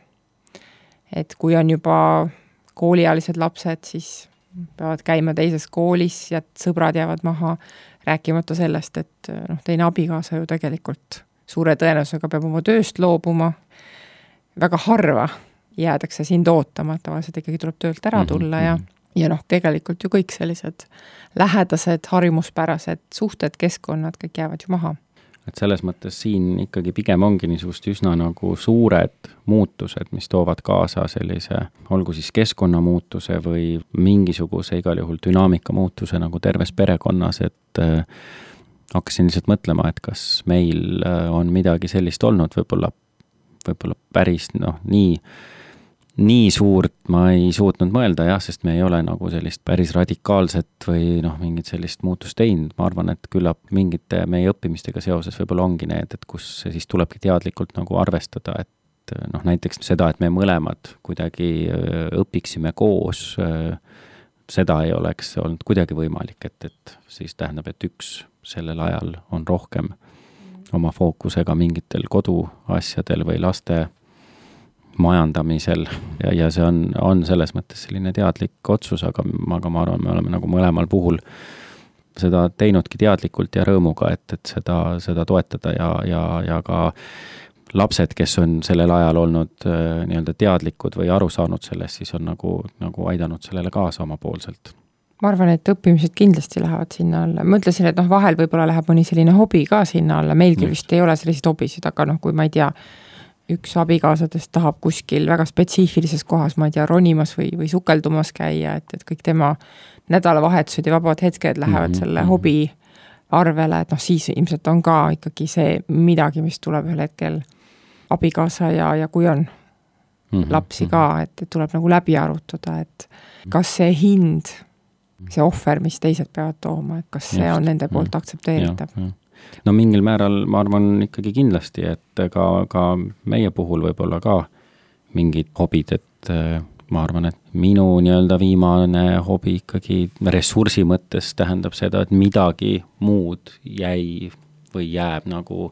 Et kui on juba koolialised lapsed, siis peavad käima teises koolis ja sõbrad jäävad maha, rääkimata sellest, et noh, teine abikaasa ju tegelikult suure tõenäosusega peab oma tööst loobuma. Väga harva jäädakse sind ootama, et tavaliselt ikkagi tuleb töölt ära tulla ja, ja noh, tegelikult ju kõik sellised lähedased, harimuspärased suhted, keskkonnad, kõik jäävad ju maha. Et selles mõttes siin ikkagi pigem ongi niisugust üsna nagu suured muutused, mis toovad kaasa sellise, olgu siis keskkonnamuutuse või mingisuguse igal juhul dünaamika muutuse nagu terves perekonnas, et äh, hakkasin lihtsalt mõtlema, et kas meil on midagi sellist olnud, võib-olla, võib-olla päris noh, nii nii suurt ma ei suutnud mõelda jah, sest me ei ole nagu sellist päris radikaalset või noh, mingit sellist muutust teinud. Ma arvan, et küllap mingite meie õppimistega seoses võib-olla ongi need, et kus see siis tulebki teadlikult nagu arvestada, et noh, näiteks seda, et me mõlemad kuidagi õpiksime koos, seda ei oleks olnud kuidagi võimalik, et, et siis tähendab, et üks sellel ajal on rohkem oma fookusega mingitel koduasjadel või laste majandamisel ja, ja see on, on selles mõttes selline teadlik otsus, aga, aga ma arvan, me oleme nagu mõlemal puhul seda teinudki teadlikult ja rõõmuga, et, et seda, seda toetada ja, ja, ja ka lapsed, kes on sellel ajal olnud äh, nii-öelda teadlikud või aru saanud sellest, siis on nagu, nagu aidanud sellele kaasa omapoolselt. Ma arvan, et õppimised kindlasti lähevad sinna alla. Ma ütlesin, et noh, vahel võib-olla läheb mõni selline hobi ka sinna alla. Meilgi vist ei ole selliseid hobisid, aga noh, kui ma ei tea, üks abikaasadest tahab kuskil väga spetsiifilises kohas, ma ei tea, ronimas või, või sukeldumas käia, et, et kõik tema nädalavahetused ja vabad hetked lähevad mm-hmm. selle hobi arvele, et noh, siis ilmselt on ka ikkagi see midagi, mis tuleb ühel hetkel abikaasa ja, ja kui on mm-hmm. lapsi ka, et, et tuleb nagu läbi arutada, et kas see hind, see ohver, mis teised peavad tooma, et kas see Just. on nende poolt aktsepteeritav. No mingil määral ma arvan ikkagi kindlasti, et ka, ka meie puhul võib-olla ka mingid hobid, et ma arvan, et minu nii-öelda viimane hobi ikkagi ressursi mõttes tähendab seda, et midagi muud jäi või jääb nagu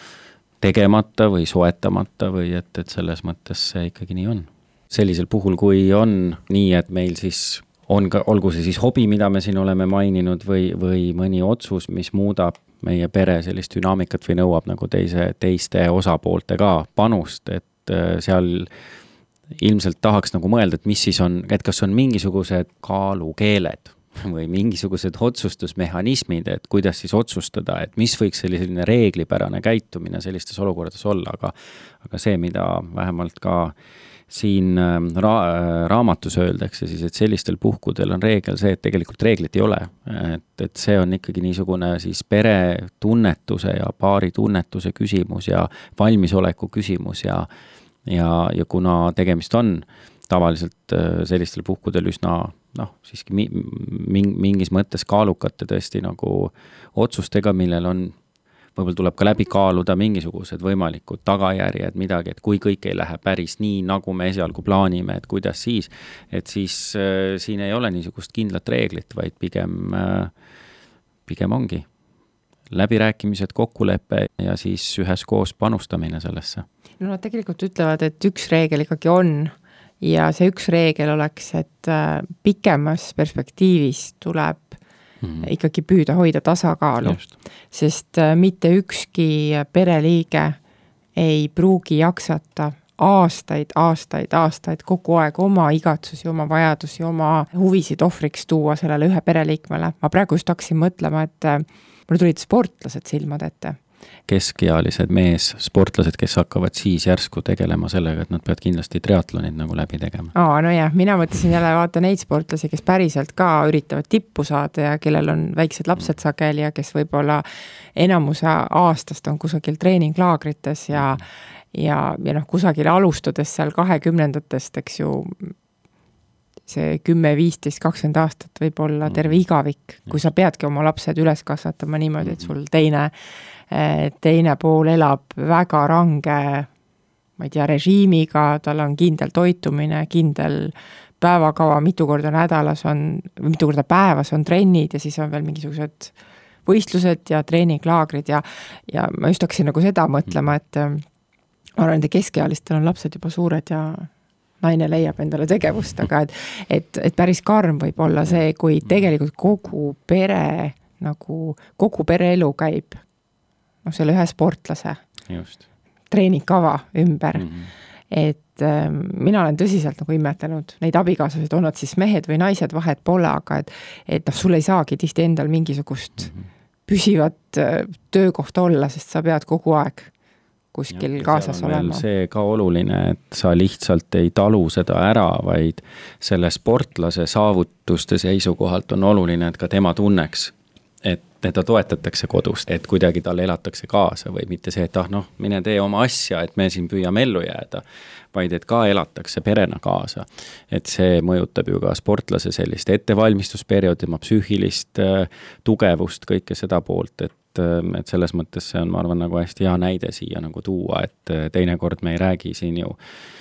tegemata või soetamata või et, et selles mõttes see ikkagi nii on. Sellisel puhul, kui on nii, et meil siis on ka, olgu see siis hobi, mida me siin oleme maininud või, või mõni otsus, mis muudab meie pere sellist dünaamikat või nõuab nagu teise, teiste osapoolte ka panust, et seal ilmselt tahaks nagu mõelda, et mis siis on, et kas on mingisugused kaalukeeled või mingisugused otsustusmehhanismid, et kuidas siis otsustada, et mis võiks selline reeglipärane käitumine sellistes olukordades olla, aga, aga see, mida vähemalt ka siin ra- raamatus öeldakse siis, et sellistel puhkudel on reegel see, et tegelikult reeglit ei ole. Et, et see on ikkagi niisugune siis pere tunnetuse ja paari tunnetuse küsimus ja valmisoleku küsimus ja, ja, ja kuna tegemist on tavaliselt sellistel puhkudel üsna noh, siiski mi- mingis mõttes kaalukate tõesti nagu otsustega, millel on võib-olla tuleb ka läbi kaaluda mingisugused võimalikud tagajärjed, midagi, et kui kõik ei lähe päris nii, nagu me esialgu plaanime, et kuidas siis, et siis äh, siin ei ole niisugust kindlat reeglit, vaid pigem, äh, pigem ongi läbirääkimised, kokkulepe ja siis üheskoos panustamine sellesse. No nad tegelikult ütlevad, et üks reegel ikkagi on ja see üks reegel oleks, et äh, pikemas perspektiivis tuleb Mm. ikkagi püüda hoida tasakaalu, Just. sest mitte ükski pereliige ei pruugi jaksata aastaid, aastaid, aastaid kogu aeg oma igatsusi, oma vajadusi, oma huvisid ohvriks tuua sellele ühe pereliikmele. Ma praegu just hakkasin mõtlema, et mulle tulid sportlased silmad ette. keskealised mees, sportlased, kes hakkavad siis järsku tegelema sellega, et nad peavad kindlasti triatlonid nagu läbi tegema. Aa, no jah, mina mõtlesin jälle vaata neid sportlasi, kes päriselt ka üritavad tippu saada ja kellel on väiksed lapsed sageli ja kes võib-olla enamuse aastast on kusagil treeninglaagrites ja, ja, ja noh, kusagil alustades seal kahekümnendatest, eks ju, see kümme, viisteist, kakskümmend aastat võib olla terve igavik, kui sa peadki oma lapsed üles kasvatama niimoodi, et sul teine, teine pool elab väga range, ma ei tea, režiimiga, tal on kindel toitumine, kindel päevakava, mitu korda nädalas on, mitu korda päevas on trennid ja siis on veel mingisugused võistlused ja treeninglaagrid ja, ja ma just hakkasin nagu seda mõtlema, et ma arvan, et keskealistel on lapsed juba suured ja naine leiab endale tegevust, aga et, et, et päris karm võib olla see, kui tegelikult kogu pere, nagu kogu pere elu käib noh, selle ühe sportlase Just. treeningkava ümber. Mm -hmm. Et äh, mina olen tõsiselt nagu imetlenud neid abikaasasid, on nad siis mehed või naised, vahet pole, aga et, et noh, sul ei saagi tihti endal mingisugust mm -hmm. püsivat äh, töökohta olla, sest sa pead kogu aeg kuskil ja, kaasas olema. See ka oluline, et sa lihtsalt ei talu seda ära, vaid selle sportlase saavutuste seisukohalt on oluline, et ka tema tunneks, et teda toetatakse kodust, et kuidagi talle elatakse kaasa või mitte see, et ah noh, mine tee oma asja, et me siin püüame ellu jääda, vaid et ka elatakse perena kaasa. Et see mõjutab ju ka sportlase sellist ettevalmistusperioodi, tema psüühilist äh, tugevust, kõike seda poolt, et et selles mõttes see on, ma arvan, nagu hästi hea näide siia nagu tuua, et teinekord me ei räägi siin ju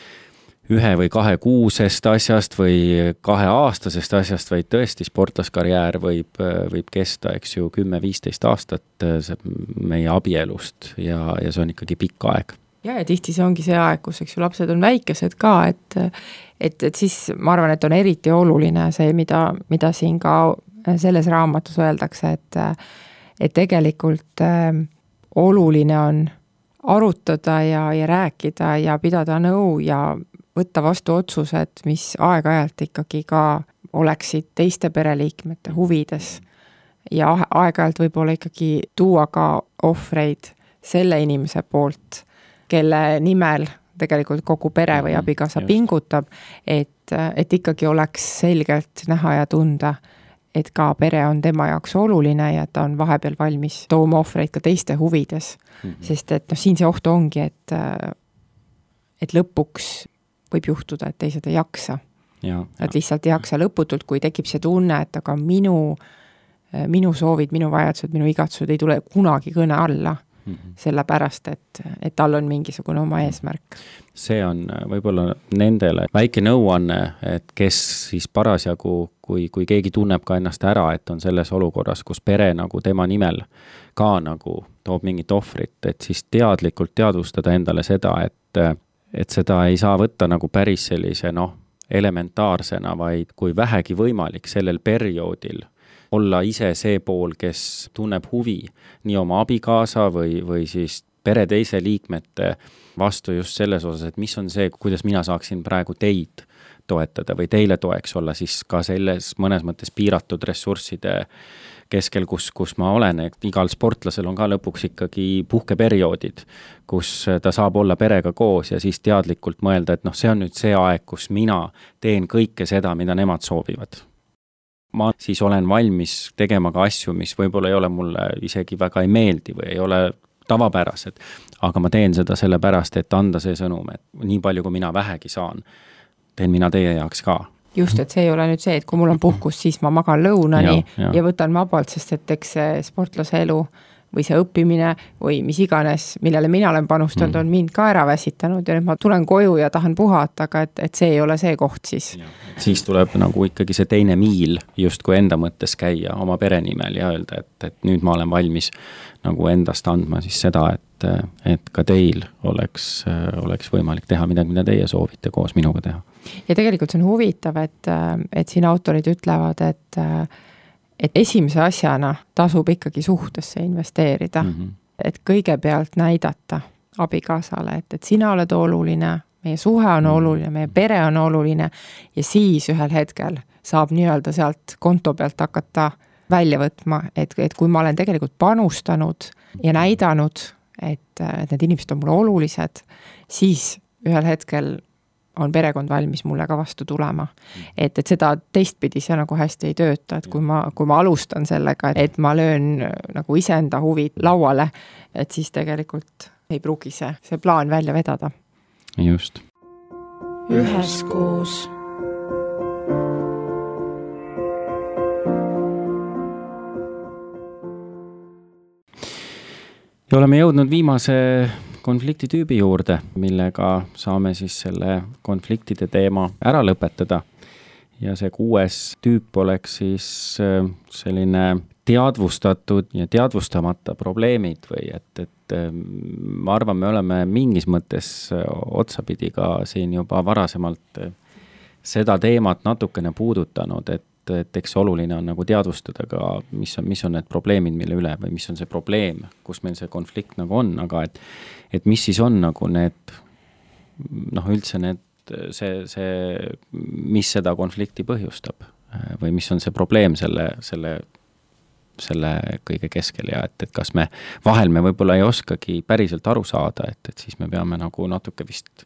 ühe või kahe kuusest asjast või kahe aastasest asjast, vaid tõesti sportlaskarjäär võib, võib kesta, eks ju, kümme viisteist aastat meie abielust ja, ja see on ikkagi pikk aeg. Ja, ja tihti see ongi see aeg, kus eks ju lapsed on väikesed ka, et, et, et siis ma arvan, et on eriti oluline see, mida, mida siin ka selles raamatus öeldakse, et et tegelikult äh, oluline on arutada ja, ja rääkida ja pidada nõu ja võtta vastu otsused, mis aeg-ajalt ikkagi ka oleksid teiste pereliikmete huvides ja aeg-ajalt võib-olla ikkagi tuua ka ohvreid selle inimese poolt, kelle nimel tegelikult kogu pere või abikaasa pingutab, et, et ikkagi oleks selgelt näha ja tunda, et ka pere on tema jaoks oluline ja ta on vahepeal valmis tooma ohvreid ka teiste huvides. Mm-hmm. Sest et noh, siin see oht ongi, et, et lõpuks võib juhtuda, et teised ei jaksa. Ja, et lihtsalt ei jaksa lõputult, kui tekib see tunne, et aga minu, minu soovid, minu vajadused, minu igatsud ei tule kunagi kõne alla. Mm-hmm. Sellepärast, et, et tal on mingisugune oma eesmärk. See on võib-olla nendele väike nõuanne, et kes siis parasjagu, kui, kui keegi tunneb ka ennast ära, et on selles olukorras, kus pere nagu tema nimel ka nagu toob mingit ohvrit, et siis teadlikult teadvustada endale seda, et, et seda ei saa võtta nagu päris sellise noh, elementaarsena, vaid kui vähegi võimalik sellel perioodil olla ise see pool, kes tunneb huvi nii oma abikaasa või, või siis pere teise liikmete vastu just selles osas, et mis on see, kuidas mina saaksin praegu teid toetada või teile toeks olla siis ka selles mõnes mõttes piiratud ressursside keskel, kus, kus ma olen, et igal sportlasel on ka lõpuks ikkagi puhkeperioodid, kus ta saab olla perega koos ja siis teadlikult mõelda, et noh, see on nüüd see aeg, kus mina teen kõike seda, mida nemad soovivad. Ma siis olen valmis tegema ka asju, mis võib-olla ei ole mulle isegi väga ei meeldi või ei ole tavapärased, aga ma teen seda sellepärast, et anda see sõnum, et nii palju, kui mina vähegi saan, teen mina teie jaoks ka. Just, et see ei ole nüüd see, et kui mul on puhkus, siis ma magan lõunani ja, ja. ja võtan vabalt, sest et eks see sportlase elu või see õppimine või mis iganes, millele mina olen panustanud, mm. on mind ka ära väsitanud ja nüüd ma tulen koju ja tahan puhata, aga et, et see ei ole see koht siis. Siis tuleb nagu ikkagi see teine miil just kui enda mõttes käia oma pere nimel ja öelda, et, et nüüd ma olen valmis nagu endast andma siis seda, et, et ka teil oleks, oleks võimalik teha midagi, mida teie soovite koos minuga teha. Ja tegelikult see on huvitav, et, et siin autorid ütlevad, et et esimese asjana tasub ikkagi suhtesse investeerida, mm-hmm. et kõigepealt näidata abikaasale, et, et sina oled oluline, meie suhe on mm-hmm. oluline, meie pere on oluline ja siis ühel hetkel saab nii-öelda sealt konto pealt hakata välja võtma, et, et kui ma olen tegelikult panustanud ja näidanud, et, et need inimesed on mulle olulised, siis ühel hetkel on perekond valmis mulle ka vastu tulema. Et, et seda teistpidi see nagu hästi ei tööta, et kui ma, kui ma alustan sellega, et ma löön nagu iseenda huvid lauale, et siis tegelikult ei pruugi see, see plaan välja vedada. Just. Üheskoos. Ja oleme jõudnud viimase konfliktitüübi juurde, millega saame siis selle konfliktide teema ära lõpetada. Ja see kuues tüüp oleks siis selline teadvustatud ja teadvustamata probleemid või et, et ma arvan, me oleme mingis mõttes otsapidi ka siin juba varasemalt seda teemat natukene puudutanud, et et eks oluline on nagu teadvustada ka, mis on, mis on need probleemid, mille üle või mis on see probleem, kus meil see konflikt nagu on, aga et, et mis siis on nagu need, noh üldse need, see, see, mis seda konflikti põhjustab või mis on see probleem selle, selle, selle kõige keskel ja et, et kas me vahel me võib-olla ei oskagi päriselt aru saada, et, et siis me peame nagu natuke vist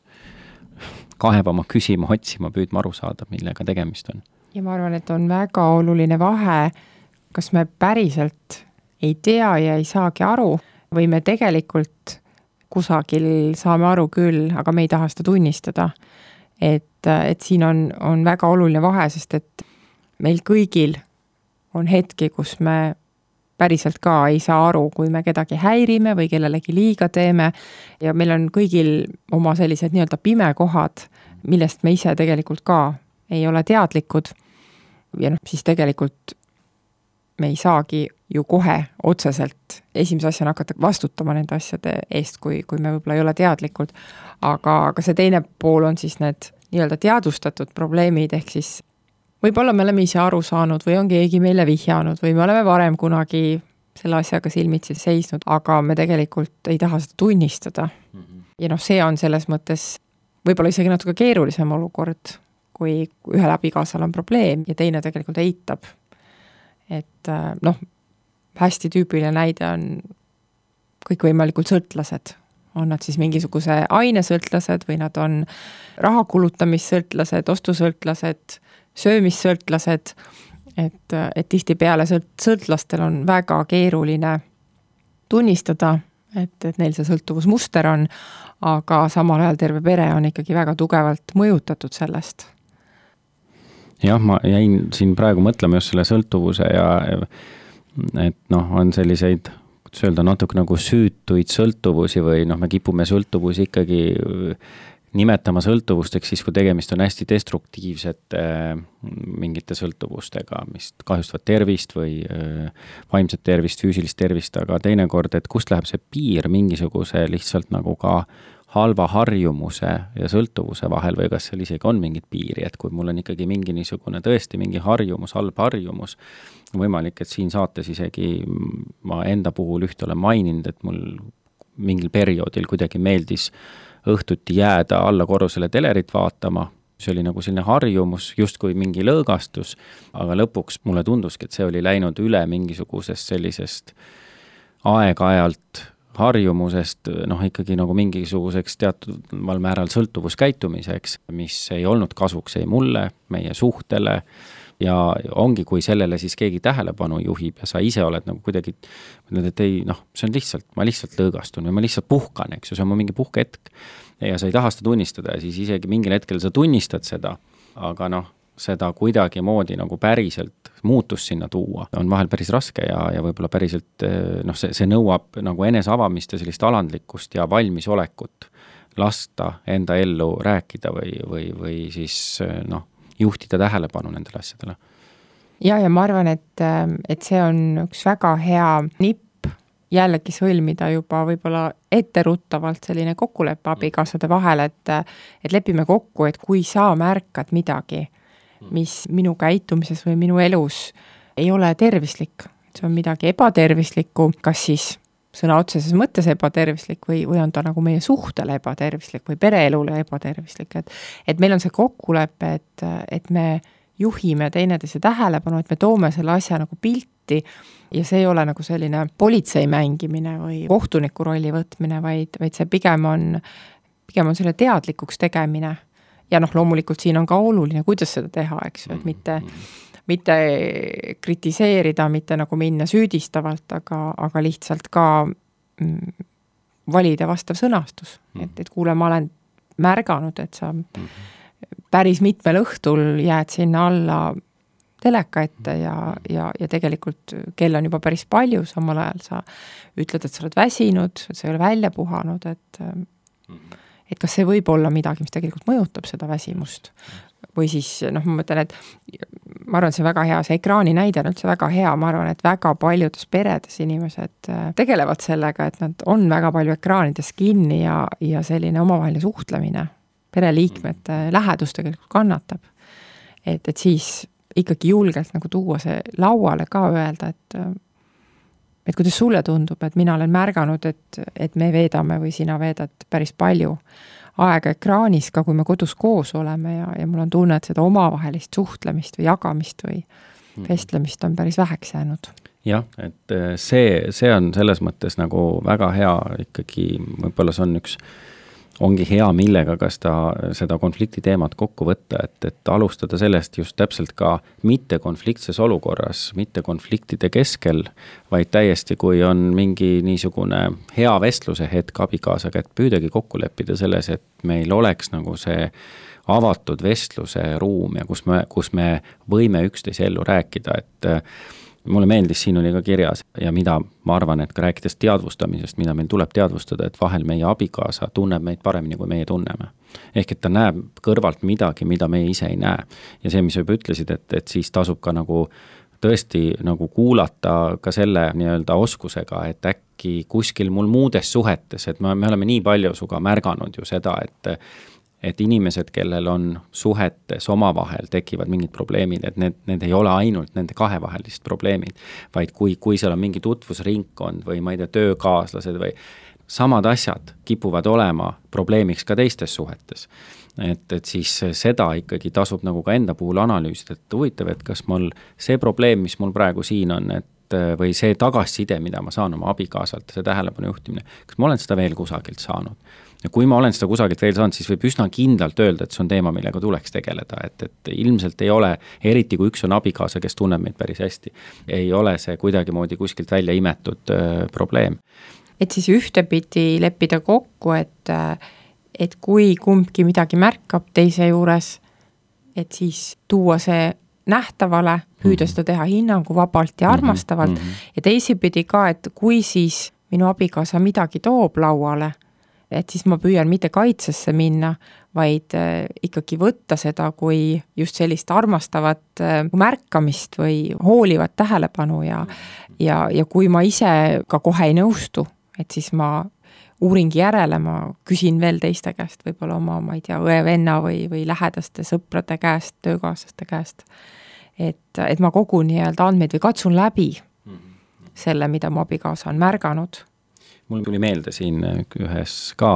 kaevama, küsima, otsima, püüdma aru saada, millega tegemist on. Ja ma arvan, et on väga oluline vahe, kas me päriselt ei tea ja ei saagi aru või me tegelikult kusagil saame aru küll, aga me ei taha seda tunnistada. Et, et siin on, on väga oluline vahe, sest et meil kõigil on hetki, kus me päriselt ka ei saa aru, kui me kedagi häirime või kellelegi liiga teeme ja meil on kõigil oma sellised nii-öelda pimekohad, millest me ise tegelikult ka ei ole teadlikud ja noh, siis tegelikult me ei saagi ju kohe otseselt esimese asjana hakata vastutama nende asjade eest, kui, kui me võib-olla ei ole teadlikud, aga, aga see teine pool on siis need nii-öelda teadvustatud probleemid, ehk siis võib-olla me oleme ise aru saanud või on keegi meile vihjanud või me oleme varem kunagi selle asjaga silmitsi seisnud, aga me tegelikult ei taha seda tunnistada. Ja noh, see on selles mõttes võib-olla isegi natuke keerulisem olukord, kui ühel abikaasal on probleem ja teine tegelikult eitab. Et noh, hästi tüüpiline näide on kõikvõimalikud sõltlased. On nad siis mingisuguse ainesõltlased või nad on rahakulutamisõltlased, ostusõltlased, söömissõltlased, et, et tihti peale sõltlastel on väga keeruline tunnistada, et, et neil see sõltuvusmuster on, aga samal ajal terve pere on ikkagi väga tugevalt mõjutatud sellest. Jah, ma jäin siin praegu mõtlema just selle sõltuvuse ja et noh, on selliseid, kuidas öelda, natuke nagu süütuid sõltuvusi või noh, me kipume sõltuvusi ikkagi nimetama sõltuvusteks siis, kui tegemist on hästi destruktiivsete mingite sõltuvustega, mis kahjustavad tervist või vaimset tervist, füüsilist tervist, aga teinekord, et kust läheb see piir mingisuguse lihtsalt nagu ka halva harjumuse ja sõltuvuse vahel või kas seal isegi on mingid piiri, et kui mul on ikkagi mingi niisugune tõesti mingi harjumus, halb harjumus, võimalik, et siin saates isegi ma enda puhul ühte olen maininud, et mul mingil perioodil kuidagi meeldis õhtuti jääda alla korrusele telerit vaatama, see oli nagu selline harjumus, justkui mingi lõõgastus, aga lõpuks mulle tunduski, et see oli läinud üle mingisugusest sellisest aeg-ajalt harjumusest, noh ikkagi nagu mingisuguseks teatud määral sõltuvuskäitumiseks, mis ei olnud kasuks ei mulle, meie suhtele ja ongi, kui sellele siis keegi tähelepanu juhib ja sa ise oled nagu kuidagi, mõtled, et ei, noh, see on lihtsalt, ma lihtsalt lõõgastun või ma lihtsalt puhkan, eks ju, see on mu mingi puhkehetk ja sa ei taha seda tunnistada ja siis isegi mingil hetkel sa tunnistad seda, aga noh, seda kuidagi moodi nagu päriselt muutust sinna tuua on vahel päris raske ja, ja võib-olla päriselt noh, see, see nõuab nagu eneseavamist ja sellist alandlikkust ja valmisolekut lasta enda ellu rääkida või, või, või siis noh, juhtida tähelepanu nendele asjadele. Ja, ja ma arvan, et, et see on üks väga hea nipp jällegi sõlmida juba võib-olla etteruttavalt selline kokkuleppe abikaasade vahel, et, et lepime kokku, et kui sa märkad midagi, mis minu käitumises või minu elus ei ole tervislik, see on midagi ebatervislikku, kas siis sõna otseses mõttes ebatervislik või, või on ta nagu meie suhtele ebatervislik või pereelule ebatervislik, et, et meil on see kokkulepe, et, et me juhime teineteise tähelepanu, et me toome selle asja nagu pilti debatti ja see ei ole nagu selline politsei mängimine või kohtuniku rolli võtmine, vaid, vaid see pigem on, pigem on selle teadlikuks tegemine. Ja noh, loomulikult siin on ka oluline, kuidas seda teha, eks ju, et mitte, mitte kritiseerida, mitte nagu minna süüdistavalt, aga, aga lihtsalt ka mm, valida vastav sõnastus. Et, et kuule, ma olen märganud, et sa päris mitmel õhtul jääd sinna alla teleka ette ja, ja, ja tegelikult kell on juba päris palju, samal ajal sa ütled, et sa oled väsinud, et sa ei ole välja puhanud, et, et kas see võib olla midagi, mis tegelikult mõjutab seda väsimust. Või siis, noh, ma mõtlen, et ma arvan, et see väga hea, see ekraani näide on üldse väga hea, ma arvan, et väga paljudes peredes inimesed tegelevad sellega, et nad on väga palju ekraanides kinni ja, ja selline omavaheline suhtlemine, pereliikmete lähedus tegelikult kannatab. Et, et siis ikkagi julgelt nagu tuua see lauale ka öelda, et, et kuidas sulle tundub, et mina olen märganud, et, et me veedame või sina veedad päris palju aega ekraanis ka, kui me kodus koos oleme ja, ja mul on tunne, et seda omavahelist suhtlemist või jagamist või vestlemist on päris väheks jäänud. Jah, et see, see on selles mõttes nagu väga hea ikkagi, võib-olla see on üks ongi hea, millega ka seda, seda konflikti teemat kokku võtta, et, et alustada sellest just täpselt ka mitte konfliktses olukorras, mitte konfliktide keskel, vaid täiesti, kui on mingi niisugune hea vestluse hetk abikaasaga, et püüdagi kokku leppida selles, et meil oleks nagu see avatud vestluse ruum ja kus me, kus me võime üksteise ellu rääkida, et mulle meeldis, siin oli ka kirjas ja mida ma arvan, et ka rääkides teadvustamisest, mida meil tuleb teadvustada, et vahel meie abikaasa tunneb meid paremini, kui meie tunneme. Ehk et ta näeb kõrvalt midagi, mida meie ise ei näe. Ja see, mis juba ütlesid, et, et siis tasub ka nagu tõesti nagu kuulata ka selle nii-öelda oskusega, et äkki kuskil mul muudes suhetes, et me, me oleme nii palju suga märganud ju seda, et et inimesed, kellel on suhetes omavahel tekivad mingid probleemid, et need, need ei ole ainult nende kahevahelist probleemid, vaid kui, kui seal on mingi tutvusringkond või ma ei tea, töökaaslased või samad asjad kipuvad olema probleemiks ka teistes suhetes. Et, et siis seda ikkagi tasub nagu ka enda puhul analüüsida, et huvitav, et kas mul see probleem, mis mul praegu siin on, et või see tagasiside, mida ma saan oma abikaasalt, see tähelepanu juhtimine, kas ma olen seda veel kusagilt saanud? Ja kui ma olen seda kusagilt veel saanud, siis võib üsna kindlalt öelda, et see on teema, millega tuleks tegeleda, et, et ilmselt ei ole, eriti kui üks on abikaasa, kes tunneb meid päris hästi, ei ole see kuidagi moodi kuskilt välja imetud äh, probleem. Et siis ühtepidi leppida kokku, et, et kui kumbki midagi märkab teise juures, et siis tuua see nähtavale, püüda seda teha hinnangu vabalt ja armastavalt mm-hmm. ja teisipidi ka, et kui siis minu abikaasa midagi toob lauale, et siis ma püüan mitte kaitsesse minna, vaid äh, ikkagi võtta seda kui just sellist armastavat äh, märkamist või hoolivat tähelepanu ja, ja, ja kui ma ise ka kohe ei nõustu, et siis ma uuringi järele, ma küsin veel teiste käest, võib-olla oma, ma ei tea, õe-venna või, või lähedaste sõprade käest, töökaaslaste käest, et, et ma kogun nii-öelda andmeid või katsun läbi selle, mida mu abikaasa on märganud. Mul tuli meelde siin ühes ka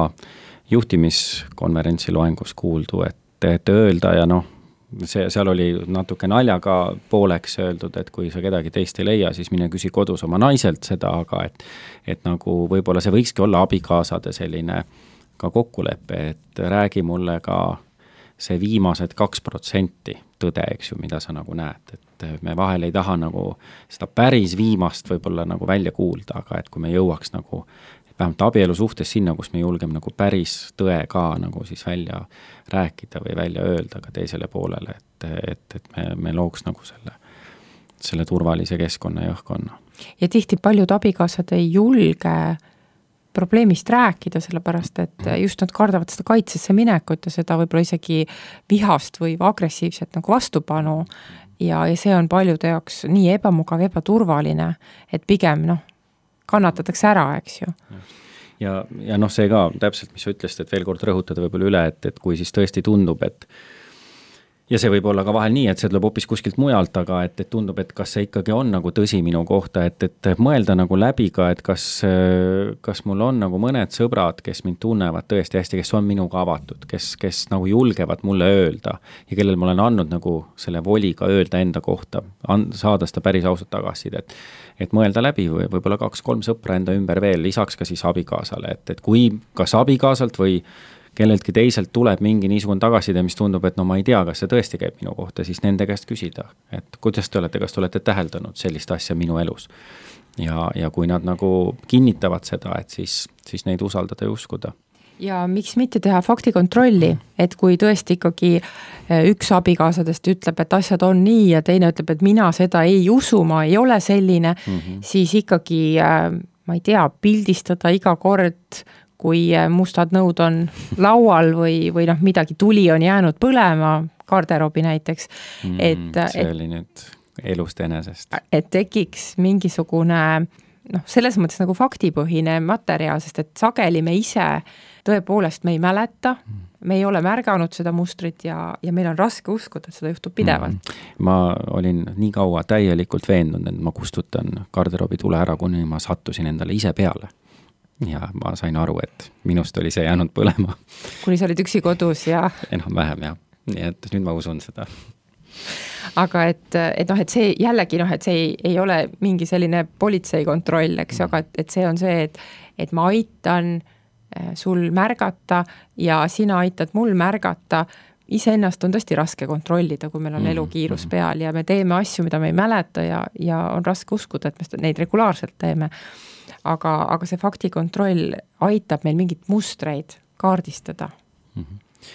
juhtimiskonverentsi loengus kuuldu, et, et öelda ja noh, see, seal oli natuke naljaga pooleks öeldud, et kui sa kedagi teist ei leia, siis mine küsi kodus oma naiselt seda, aga et, et nagu võib-olla see võikski olla abikaasade selline ka kokkulepe, et räägi mulle ka see viimased kaks protsenti tõde, eks ju, mida sa nagu näed, et me vahel ei taha nagu seda päris viimast võib-olla nagu välja kuulda, aga et kui me jõuaks nagu vähemalt abielu suhtes sinna, kus me julgeme nagu päris tõe ka nagu siis välja rääkida või välja öelda ka teisele poolele, et, et, et me, me looks nagu selle, selle turvalise keskkonna ja õhkkonna. Ja tihti paljud abikaasad ei julge probleemist rääkida, sellepärast et just nad kardavad seda kaitsesse minekut ja seda võib-olla isegi vihast või agressiivset nagu vastupanu ja, ja see on paljude jaoks nii ebamugav, ebaturvaline, et pigem noh, kannatatakse ära, eks ju. Ja, ja noh, see ka täpselt, mis sa ütlesid, et veel kord rõhutada võib-olla üle, et, et kui siis tõesti tundub, et ja see võib olla ka vahel nii, et see tuleb hoopis kuskilt mujalt, aga et, et tundub, et kas see ikkagi on nagu tõsi minu kohta, et, et mõelda nagu läbi ka, et kas, kas mul on nagu mõned sõbrad, kes mind tunnevad tõesti hästi, kes on minuga avatud, kes, kes nagu julgevad mulle öelda ja kellel ma olen andnud nagu selle voliga öelda enda kohta, saada seda päris ausat tagasid, et, et mõelda läbi või võib-olla kaks-kolm sõpra enda ümber veel, lisaks ka siis abikaasale, et, et kui kas abikaasalt või kelleltki teiselt tuleb mingi niisugune tagasiside, mis tundub, et no ma ei tea, kas see tõesti käib minu kohta, siis nende käest küsida, et kuidas te olete, kas te olete täheldanud sellist asja minu elus. Ja, ja kui nad nagu kinnitavad seda, et siis, siis neid usaldada ja uskuda. Ja miks mitte teha faktikontrolli, et kui tõesti ikkagi üks abikaasadest ütleb, et asjad on nii ja teine ütleb, et mina seda ei usu, ma ei ole selline, mm-hmm. siis ikkagi, ma ei tea, pildistada iga kord, kui mustad nõud on laual või, või noh, midagi tuli on jäänud põlema, garderoobi näiteks. Mm, et, see et, oli nüüd elust enesest. Et tekiks mingisugune, noh, selles mõttes nagu faktipõhine materjal, sest et sageli me ise tõepoolest me ei mäleta, me ei ole märganud seda mustrit ja, ja meil on raske uskuda, et seda juhtub pidevalt. Mm. Ma olin nii kaua täielikult veendunud, et ma kustutan garderoobi tule ära, kuni ma sattusin endale ise peale. Ja ma sain aru, et minust oli see jäänud põlema. Kuni sa olid üksi kodus ja... Enam vähem, jah. Nii et nüüd ma usun seda. Aga et, et, noh, et see jällegi, noh, et see ei, ei ole mingi selline politseikontroll, eks, mm. aga et, et see on see, et, et ma aitan sul märgata ja sina aitad mul märgata. Iseennast on tõesti raske kontrollida, kui meil on mm. elukiirus mm. peal ja me teeme asju, mida me ei mäleta ja, ja on raske uskuda, et me neid regulaarselt teeme. Aga, aga see faktikontroll aitab meil mingit mustreid kaardistada. Mm-hmm.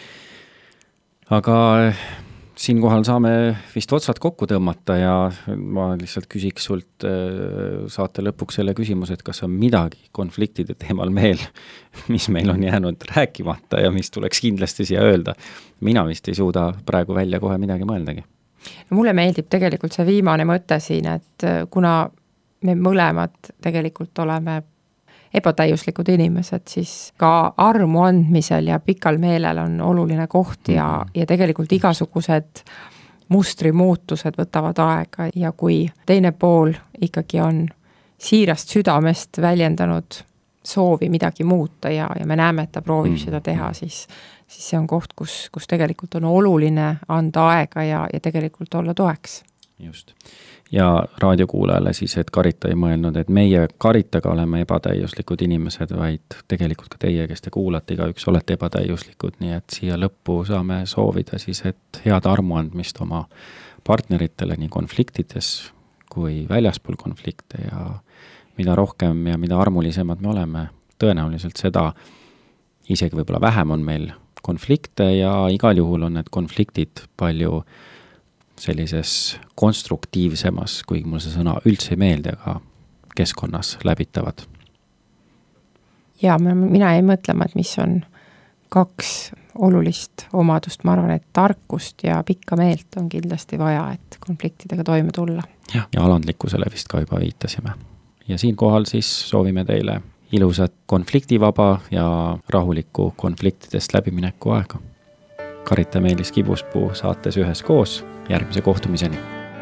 Aga siinkohal saame vist otsad kokku tõmmata ja ma lihtsalt küsiks sult saate lõpuks selle küsimuse, et kas on midagi konfliktide teemal veel, mis meil on jäänud rääkimata ja mis tuleks kindlasti siia öelda. Mina vist ei suuda praegu välja kohe midagi mõeldagi. No mulle meeldib tegelikult see viimane mõte siin, et kuna me mõlemad tegelikult oleme ebatäiuslikud inimesed, siis ka armu andmisel ja pikal meelel on oluline koht ja, ja tegelikult igasugused mustrimuutused võtavad aega ja kui teine pool ikkagi on siirast südamest väljendanud soovi midagi muuta ja, ja me näeme, et ta proovib seda teha, siis, siis see on koht, kus, kus tegelikult on oluline anda aega ja, ja tegelikult olla toeks. Just. Ja raadiokuulajale siis, et Karita ei mõelnud, et meie Karitaga oleme ebatäiuslikud inimesed, vaid tegelikult ka teie, kes te kuulate, igaüks olete ebatäiuslikud, nii et siia lõppu saame soovida siis, et head armuandmist oma partneritele nii konfliktides kui väljaspool konflikte ja mida rohkem ja mida armulisemad me oleme, tõenäoliselt seda isegi võib-olla vähem on meil konflikte ja igal juhul on need konfliktid palju sellises konstruktiivsemas, kuigi mul see sõna üldse ei meeldi, aga keskkonnas läbitavad. Ja mina ei mõtlema, et mis on kaks olulist omadust. Ma arvan, et tarkust ja pikka meelt on kindlasti vaja, et konfliktidega toime tulla. Ja, ja alandlikkusele vist ka juba viitasime. Ja siinkohal siis soovime teile ilusat konfliktivaba ja rahulikku konfliktidest läbimineku aega. Karita Meelis Kibuspuu saates ühes koos. Järgmise kohtumiseni.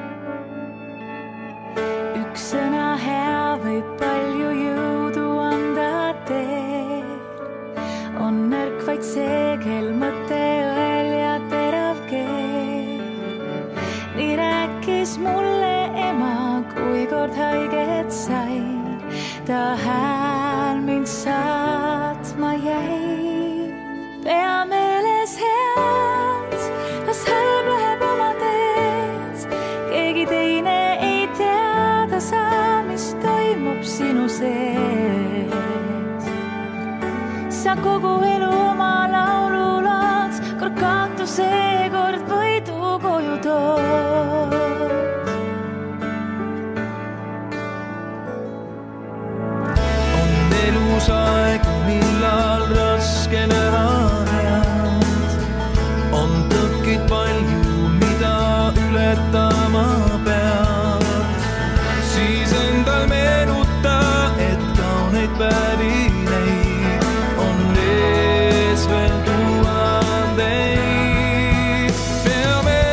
Üks sõna hea võib palju jõudu anda teel. On nõrk vaid see, kel mõte õel ja terav keel. Nii rääkis mulle ema, kui kord haiget sain. Ta hääl mind saatma jäi. Pea meeles head, las halb läheb oma teed. Keegi teine ei teada saa, mis toimub sinu sees. Sa kogu elu oma laulu laad, kord kaotu seekord võidu koju tood. On elus aeg, millal raske näha head. On tõkkid palju, mida ületama peab. Siis endal meenuta, et kauneid päevi neid on ees veel tuhandeid. Pea meeles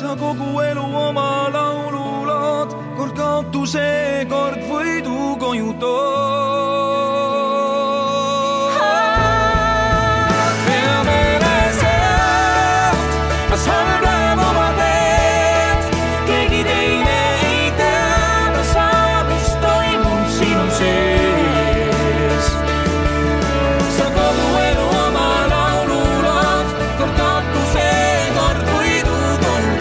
sa kogu elu oma laululaad, kord kaotuse, kord võidu koju tood. Pea meeles jääb, kas halb läheb oma teed, keegi teine ei tea, saa, mis toimub sinu sees. Sa kogu elu oma laululaad, kord kaotuse, kord võidu koju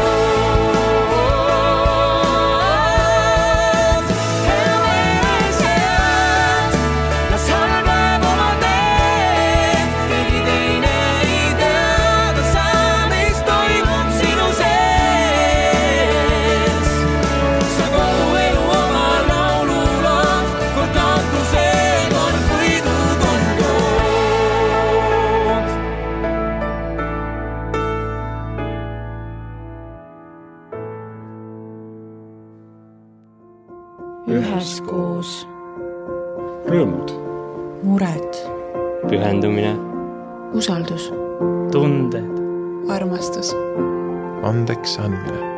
tood. Pea meeles jääb, kas halb läheb oma teed, keegi teine ei tea, saa, mis toimub sinu sees. Sa kogu elu oma laululaad, kord kaotuse, kord võidu koju tood. üheskoos, Rõõmud. mured, pühendumine, usaldus, tunded, armastus, Andeks andmine.